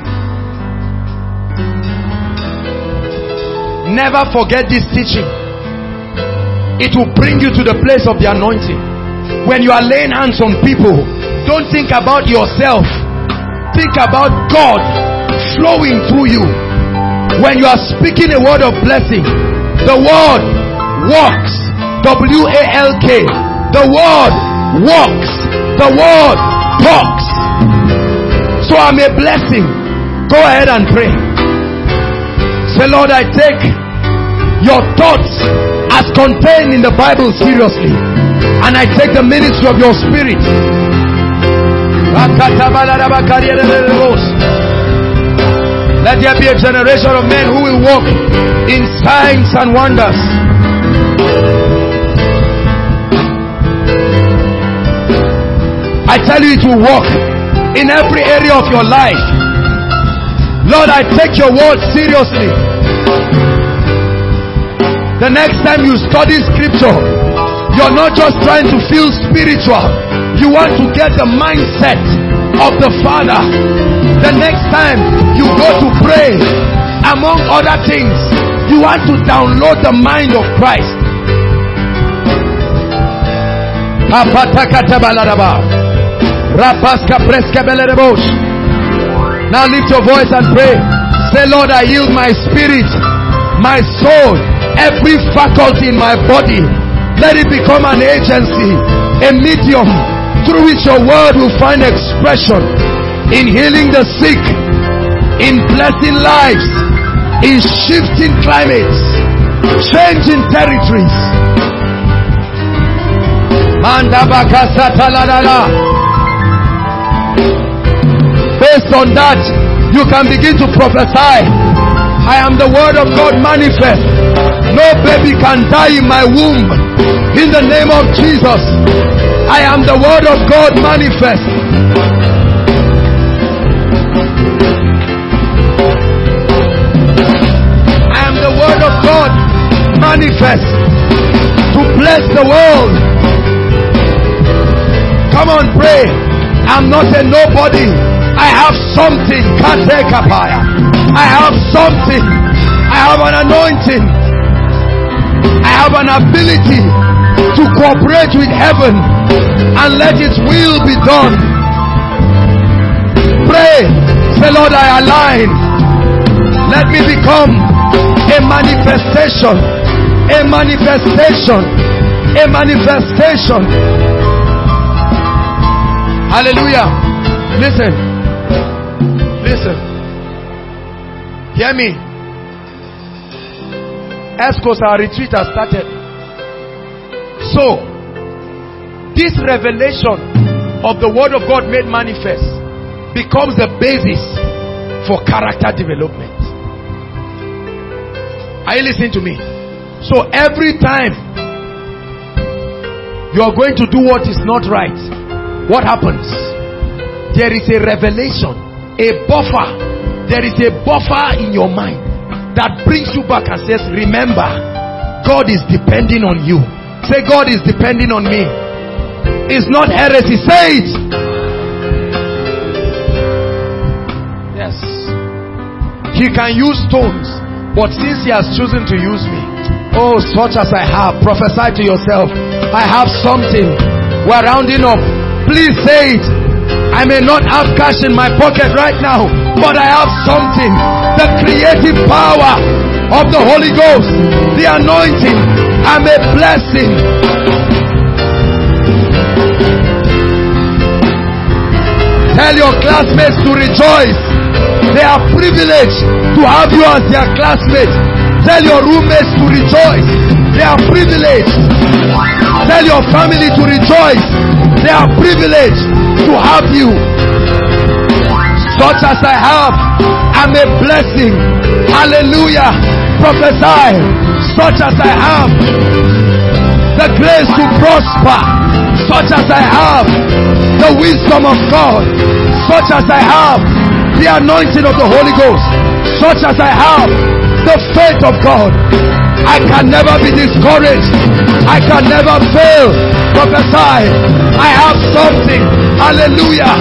Never forget this teaching. It will bring you to the place of the anointing. When you are laying hands on people, don't think about yourself. Think about God flowing through you. When you are speaking a word of blessing, the word walks. W-A-L-K. The word walks. The word talks. So I'm a blessing. Go ahead and pray. Say, Lord, I take your thoughts as contained in the Bible seriously, and I take the ministry of your Spirit. Let there be a generation of men who will walk in signs and wonders. I tell you, it will walk in every area of your life. Lord, I take your word seriously. The next time you study scripture, you're not just trying to feel spiritual. You want to get the mindset of the Father. The next time you go to pray, among other things, you want to download the mind of Christ. Now lift your voice and pray. Say, Lord, I yield my spirit, my soul, every faculty in my body. Let it become an agency, a medium through which your word will find expression in healing the sick, in blessing lives, in shifting climates, changing territories. Based on that, you can begin to prophesy. I am the word of God manifest. No baby can die in my womb. In the name of Jesus, I am the word of God manifest. I am the word of God manifest to bless the world. Come on, pray. I'm not a nobody. I have something. I have something. I have an anointing. I have an ability to cooperate with heaven and let its will be done. Pray. Say, Lord, I align. Let me become a manifestation. A manifestation. A manifestation. Hallelujah. Listen. Listen. Hear me. Escos, our retreat has started. So, this revelation of the word of God made manifest becomes the basis for character development. Are you listening to me? So every time you are going to do what is not right, what happens? There is a revelation, a buffer. There is a buffer in your mind that brings you back and says, remember, God is depending on you. Say, God is depending on me. It's not heresy. Say it. Yes. He can use stones, but since he has chosen to use me, oh, such as I have, prophesy to yourself, I have something. We're rounding up. Please say it. I may not have cash in my pocket right now, but I have something. The creative power of the Holy Ghost, the anointing. I'm a blessing. Tell your classmates to rejoice. They are privileged to have you as their classmates. Tell your roommates to rejoice. They are privileged. Tell your family to rejoice. They are privileged to have you. Such as I have, I'm a blessing. Hallelujah. Prophesy. Such as I have, the grace to prosper. Such as I have, the wisdom of God. Such as I have, the anointing of the Holy Ghost. Such as I have, the faith of God. I can never be discouraged. I can never fail. Prophesy. I have something. Hallelujah.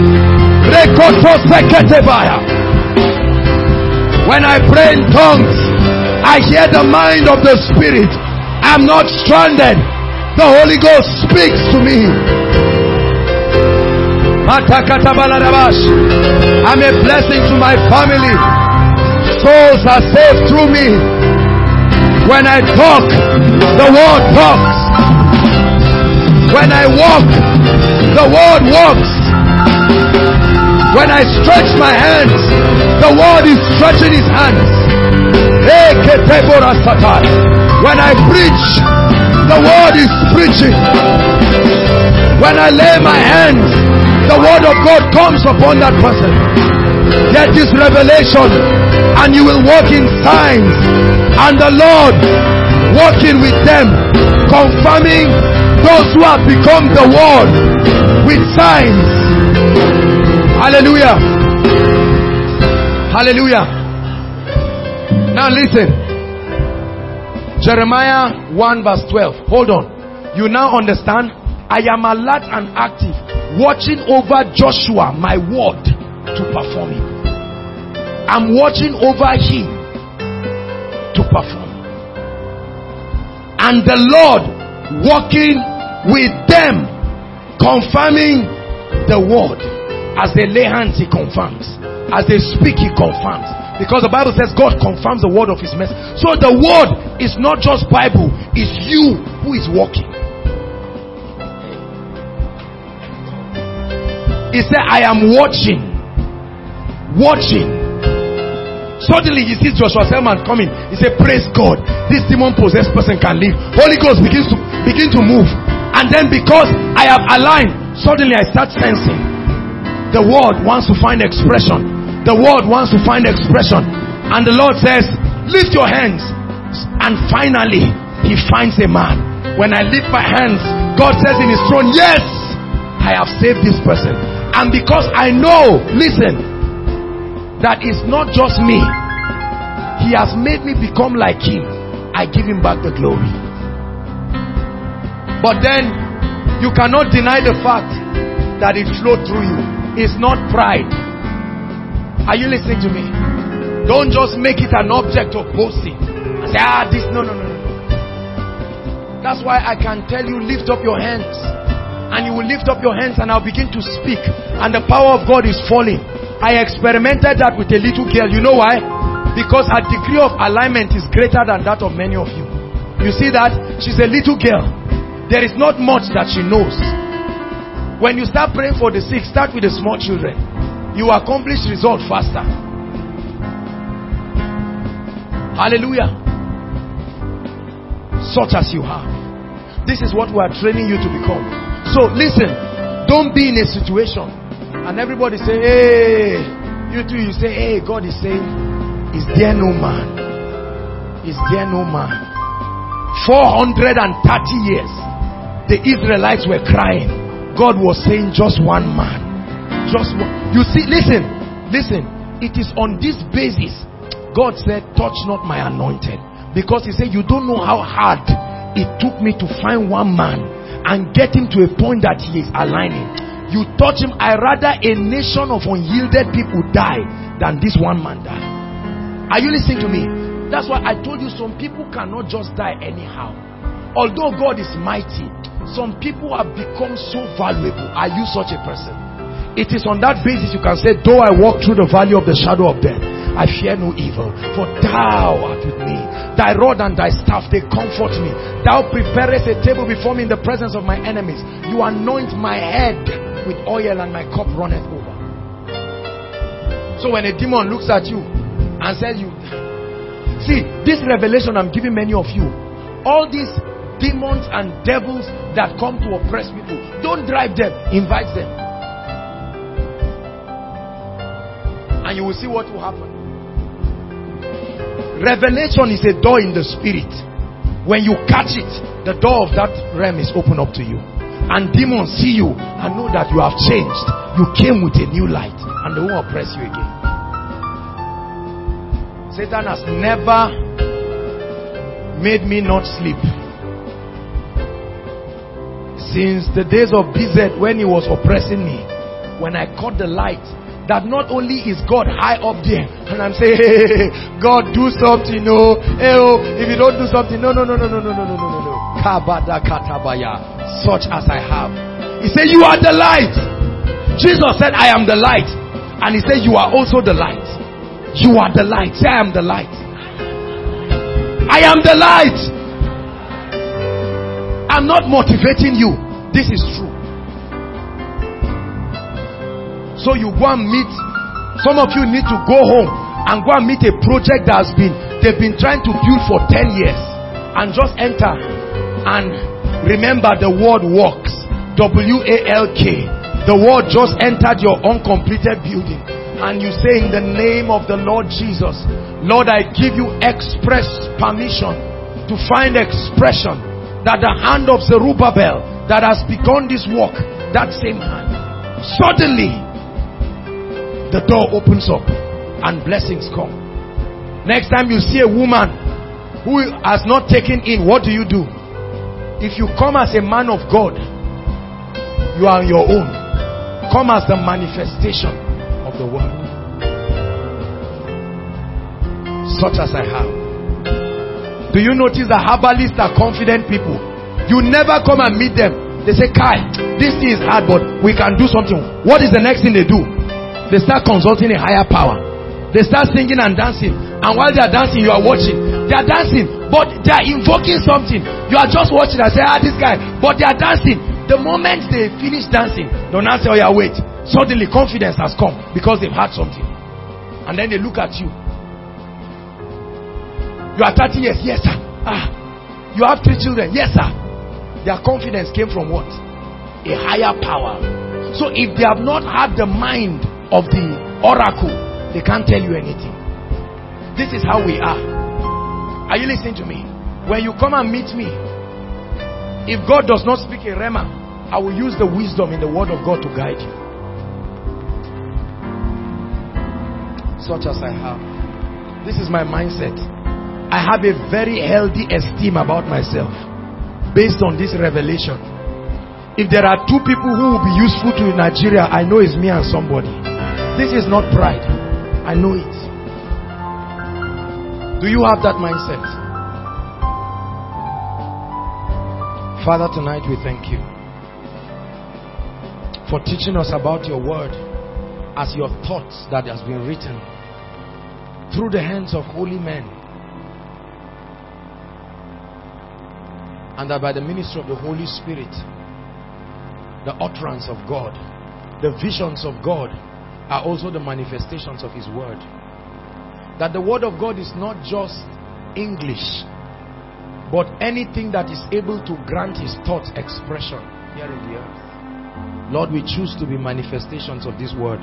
When I pray in tongues, I hear the mind of the Spirit. I'm not stranded. The Holy Ghost speaks to me. I'm a blessing to my family. Souls are saved through me. When I talk, the word talks. When I walk, the word walks. When I stretch my hands, the word is stretching his hands. When I preach, the word is preaching. When I lay my hands, the word of God comes upon that person. Get this revelation, and you will walk in signs, and the Lord walking with them, confirming those who have become the word with signs. Hallelujah. Hallelujah. Now listen. Jeremiah 1 verse 12. Hold on. You now understand? I am alert and active, watching over Joshua, my word, to perform it. I'm watching over him to perform. And the Lord working with them, confirming the word. As they lay hands, he confirms. As they speak, he confirms. Because the Bible says God confirms the word of his message. So the word is not just Bible, it's you who is walking. He said, I am watching. Watching. Suddenly he sees Joshua Selman coming. He said, praise God. This demon-possessed person can live. Holy Ghost begin to move. And then because I have aligned, suddenly I start sensing the word wants to find expression. The word wants to find expression. And the Lord says, lift your hands. And finally, he finds a man. When I lift my hands, God says in his throne, yes, I have saved this person. And because I know, listen, that it's not just me. He has made me become like him. I give him back the glory. But then, you cannot deny the fact that it flowed through you. It's not pride. Are you listening to me? Don't just make it an object of boasting. And say, this, no. That's why I can tell you, lift up your hands. And you will lift up your hands and I'll begin to speak. And the power of God is falling. I experimented that with a little girl. You know why? Because her degree of alignment is greater than that of many of you. You see that? She's a little girl. There is not much that she knows. When you start praying for the sick, start with the small children. You accomplish results faster. Hallelujah. Such as you have. This is what we are training you to become. So listen, don't be in a situation and everybody say, hey, you too, you say, hey, God is saying, is there no man? Is there no man? 430 years, the Israelites were crying. God was saying just one man. Just one. You see, listen, it is on this basis God said, touch not my anointed. Because he said, you don't know how hard it took me to find one man and get him to a point that he is aligning. You touch him, I rather a nation of unyielded people die than this one man die. Are you listening to me? That's why I told you some people cannot just die anyhow. Although God is mighty, some people have become so valuable. Are you such a person? It is on that basis you can say, though I walk through the valley of the shadow of death, I fear no evil, for thou art with me. Thy rod and thy staff, they comfort me. Thou preparest a table before me in the presence of my enemies. You anoint my head with oil and my cup runneth over. So when a demon looks at you and says you... See, this revelation I'm giving many of you. All these demons and devils that come to oppress people, don't drive them, invite them. And you will see what will happen. Revelation is a door in the spirit. When you catch it, the door of that realm is open up to you. And demons see you and know that you have changed. You came with a new light and they won't oppress you again. Satan has never made me not sleep. Since the days of BZ, when he was oppressing me, when I caught the light, that not only is God high up there, and I'm saying, hey, God, do something, no. Hey, oh, if you don't do something, no. Kabada katabaya, such as I have. He said, you are the light. Jesus said, I am the light. And he said, you are also the light. You are the light. Say, I am the light. I am the light. I'm not motivating you. This is true. So you go and meet, some of you need to go home and go and meet a project that they've been trying to build for 10 years. And just enter and remember the word works. W-A-L-K. The word just entered your uncompleted building. And you say, in the name of the Lord Jesus, Lord, I give you express permission to find expression that the hand of Zerubbabel that has begun this work, that same hand, suddenly the door opens up and blessings come. Next time you see a woman who has not taken in, what do? If you come as a man of God, you are on your own. Come as the manifestation of the word. Such as I have. Do you notice that herbalists are confident people? You never come and meet them. They say, Kai, this thing is hard, but we can do something. What is the next thing they do? They start consulting a higher power. They start singing and dancing. And while they are dancing, you are watching. They are dancing, but they are invoking something. You are just watching and say, this guy. But they are dancing. The moment they finish dancing, they'll now say, oh yeah, wait. Suddenly confidence has come because they've had something. And then they look at you. You are 30 years. Yes, sir. You have 3 children. Yes, sir. Their confidence came from what? A higher power. So if they have not had the mind of the oracle, they can't tell you anything. This is how we are. Are you listening to me? When you come and meet me, if God does not speak a rhema, I will use the wisdom in the word of God to guide you. Such as I have. This is my mindset. I have a very healthy esteem about myself based on this revelation. If there are 2 people who will be useful to Nigeria, I know it's me and somebody. This is not pride. I know it. Do you have that mindset? Father, tonight we thank you for teaching us about your word as your thoughts that has been written through the hands of holy men. And that by the ministry of the Holy Spirit, the utterance of God, the visions of God are also the manifestations of His word. That the word of God is not just English, but anything that is able to grant His thoughts expression here in the earth. Lord, we choose to be manifestations of this word.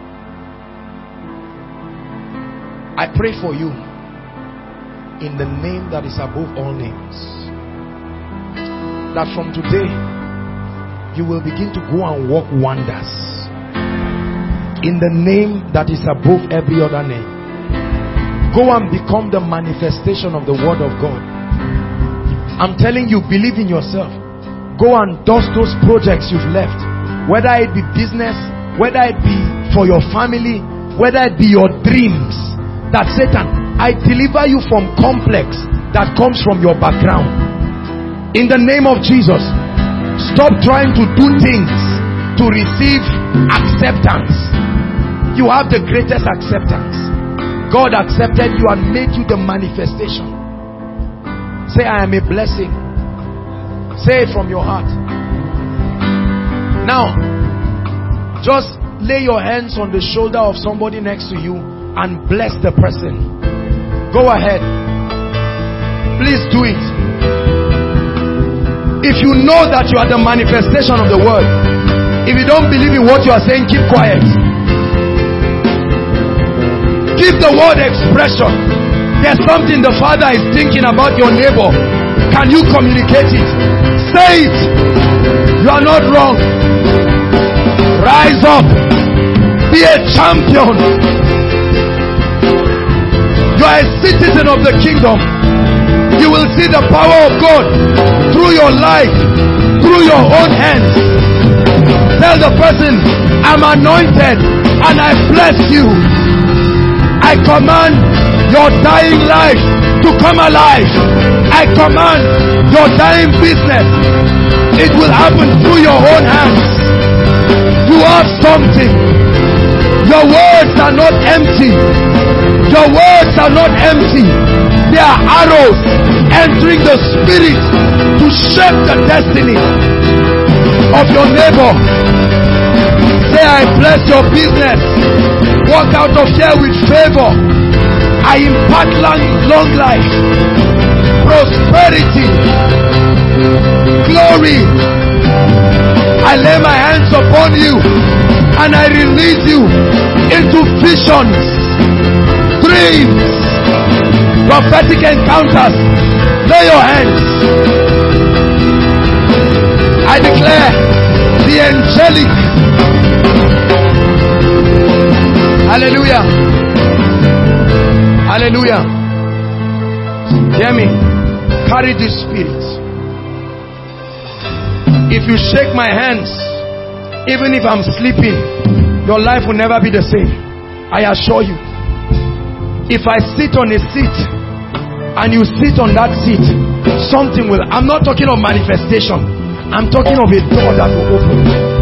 I pray for you in the name that is above all names, that from today you will begin to go and work wonders in the name that is above every other name. Go and become the manifestation of the word of God. I'm telling you, believe in yourself. Go and dust those projects you've left, whether it be business, whether it be for your family, whether it be your dreams. That Satan, I deliver you from complex that comes from your background. In the name of Jesus, stop trying to do things to receive acceptance. You have the greatest acceptance. God accepted you and made you the manifestation. Say, I am a blessing. Say it from your heart. Now, just lay your hands on the shoulder of somebody next to you and bless the person. Go ahead. Please do it. If you know that you are the manifestation of the word, if you don't believe in what you are saying, keep quiet. Give the word expression. There's something the Father is thinking about your neighbor. Can you communicate it? Say it. You are not wrong. Rise up. Be a champion. You are a citizen of the kingdom. You will see the power of God through your life, through your own hands. Tell the person, I'm anointed and I bless you. I command your dying life to come alive. I command your dying business. It will happen through your own hands. You have something. Your words are not empty. Your words are not empty. They are arrows entering the spirit to shape the destiny of your neighbor. Say, I bless your business. Walk out of here with favor. I impart long life, prosperity, glory. I lay my hands upon you and I release you into visions, dreams, prophetic encounters. Lay your hands. I declare the angelic. Hallelujah. Hallelujah. Hear me. Carry this spirit. If you shake my hands, even if I'm sleeping, your life will never be the same. I assure you. If I sit on a seat and you sit on that seat, something will. I'm not talking of manifestation. I'm talking of a door that will open.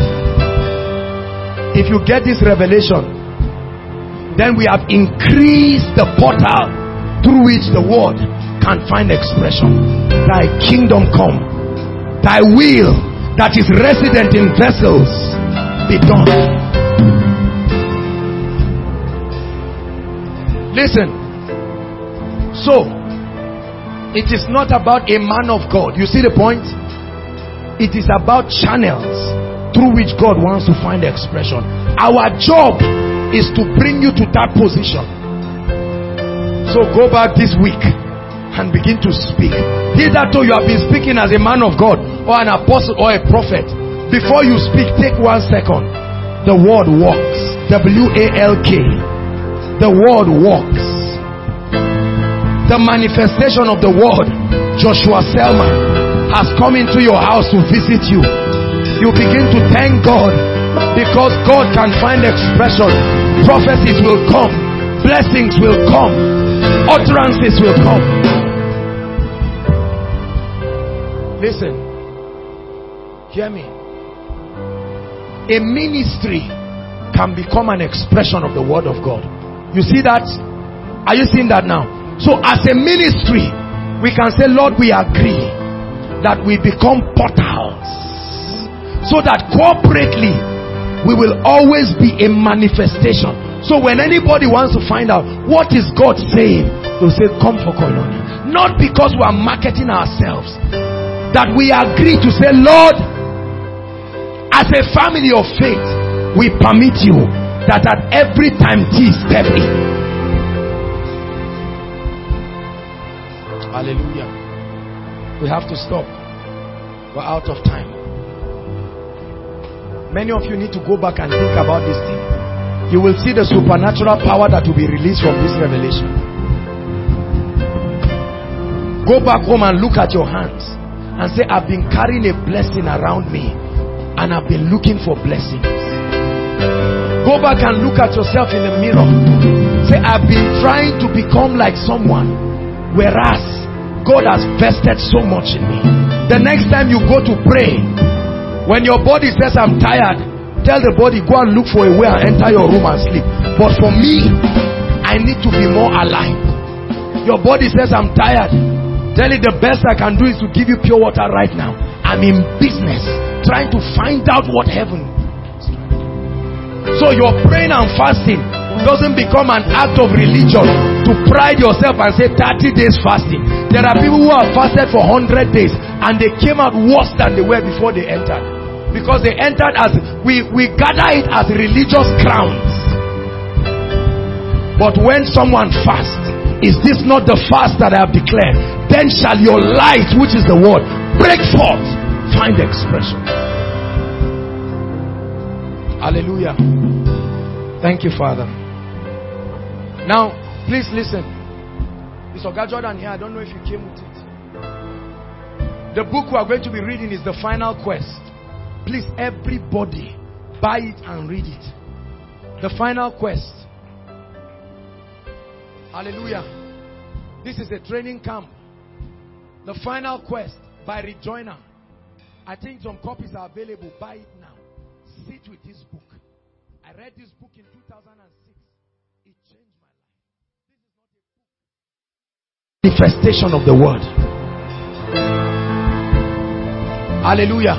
If you get this revelation, then we have increased the portal through which the word can find expression. Thy kingdom come, thy will that is resident in vessels be done. Listen. So, it is not about a man of God. You see the point? It is about channels through which God wants to find expression. Our job is to bring you to that position. So go back this week and begin to speak. Hitherto you have been speaking as a man of God or an apostle or a prophet. Before you speak, take 1 second. The word walks. W-A-L-K. The word walks. The manifestation of the word, Joshua Selman, has come into your house to visit you. You begin to thank God because God can find expression. Prophecies will come. Blessings will come. Utterances will come. Listen. Hear me. A ministry can become an expression of the word of God. You see that? Are you seeing that now? So as a ministry, we can say, Lord, we agree that we become portals, so that corporately we will always be a manifestation. So when anybody wants to find out what is God saying, they'll say, come for Koinonia. Not because we are marketing ourselves, that we agree to say, Lord, as a family of faith, we permit you that at every time T step in. Hallelujah. We have to stop. We're out of time. Many of you need to go back and think about this thing. You will see the supernatural power that will be released from this revelation. Go back home and look at your hands and say, I've been carrying a blessing around me and I've been looking for blessings. Go back and look at yourself in the mirror. Say, I've been trying to become like someone, whereas God has vested so much in me. The next time you go to pray, when your body says I'm tired, tell the body, go and look for a way and enter your room and sleep. But for me, I need to be more alive. Your body says I'm tired, tell it the best I can do is to give you pure water right now. I'm in business trying to find out what heaven is. So your praying and fasting doesn't become an act of religion to pride yourself and say 30 days fasting. There are people who have fasted for 100 days and they came out worse than they were before they entered. Because they entered as, we gather it as religious crowns. But when someone fasts, is this not the fast that I have declared? Then shall your light, which is the word, break forth, find expression. Hallelujah. Thank you, Father. Now, please listen. Mr. Jordan here, I don't know if you came with it. The book we are going to be reading is The Final Quest. Please, everybody, buy it and read it. The Final Quest. Hallelujah. This is a training camp. The Final Quest by Rejoiner. I think some copies are available. Buy it now. Sit with this book. I read this book in 2006. It changed my life. This is not a book. Manifestation of the word. Hallelujah.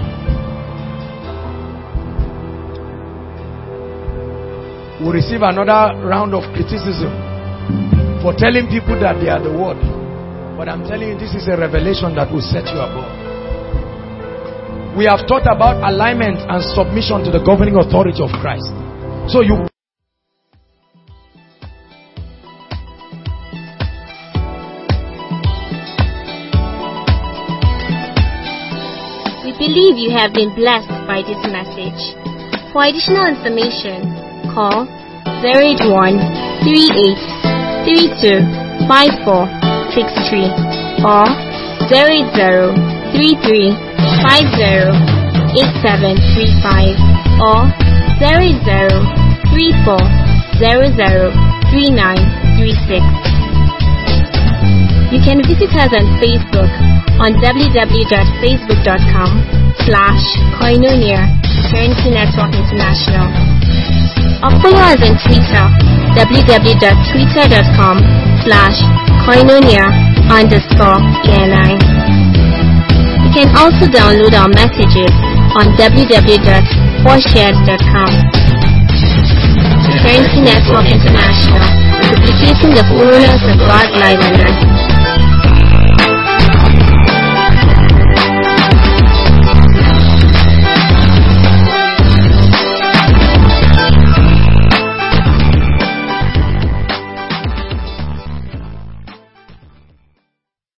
We'll receive another round of criticism for telling people that they are the word. But I'm telling you, this is a revelation that will set you above. We have taught about alignment and submission to the governing authority of Christ. So you... We believe you have been blessed by this message. For additional information, call 081 38 32 54 or 08033508735 or 08034003936. You can visit us on Facebook on www.facebook.com/Koinonia Eternity Network International, or follow us on Twitter, www.twitter.com/Koinonia_ENI. You can also download our messages on www.4shared.com. Eternity Network International, duplicating the fullness of God's life on earth.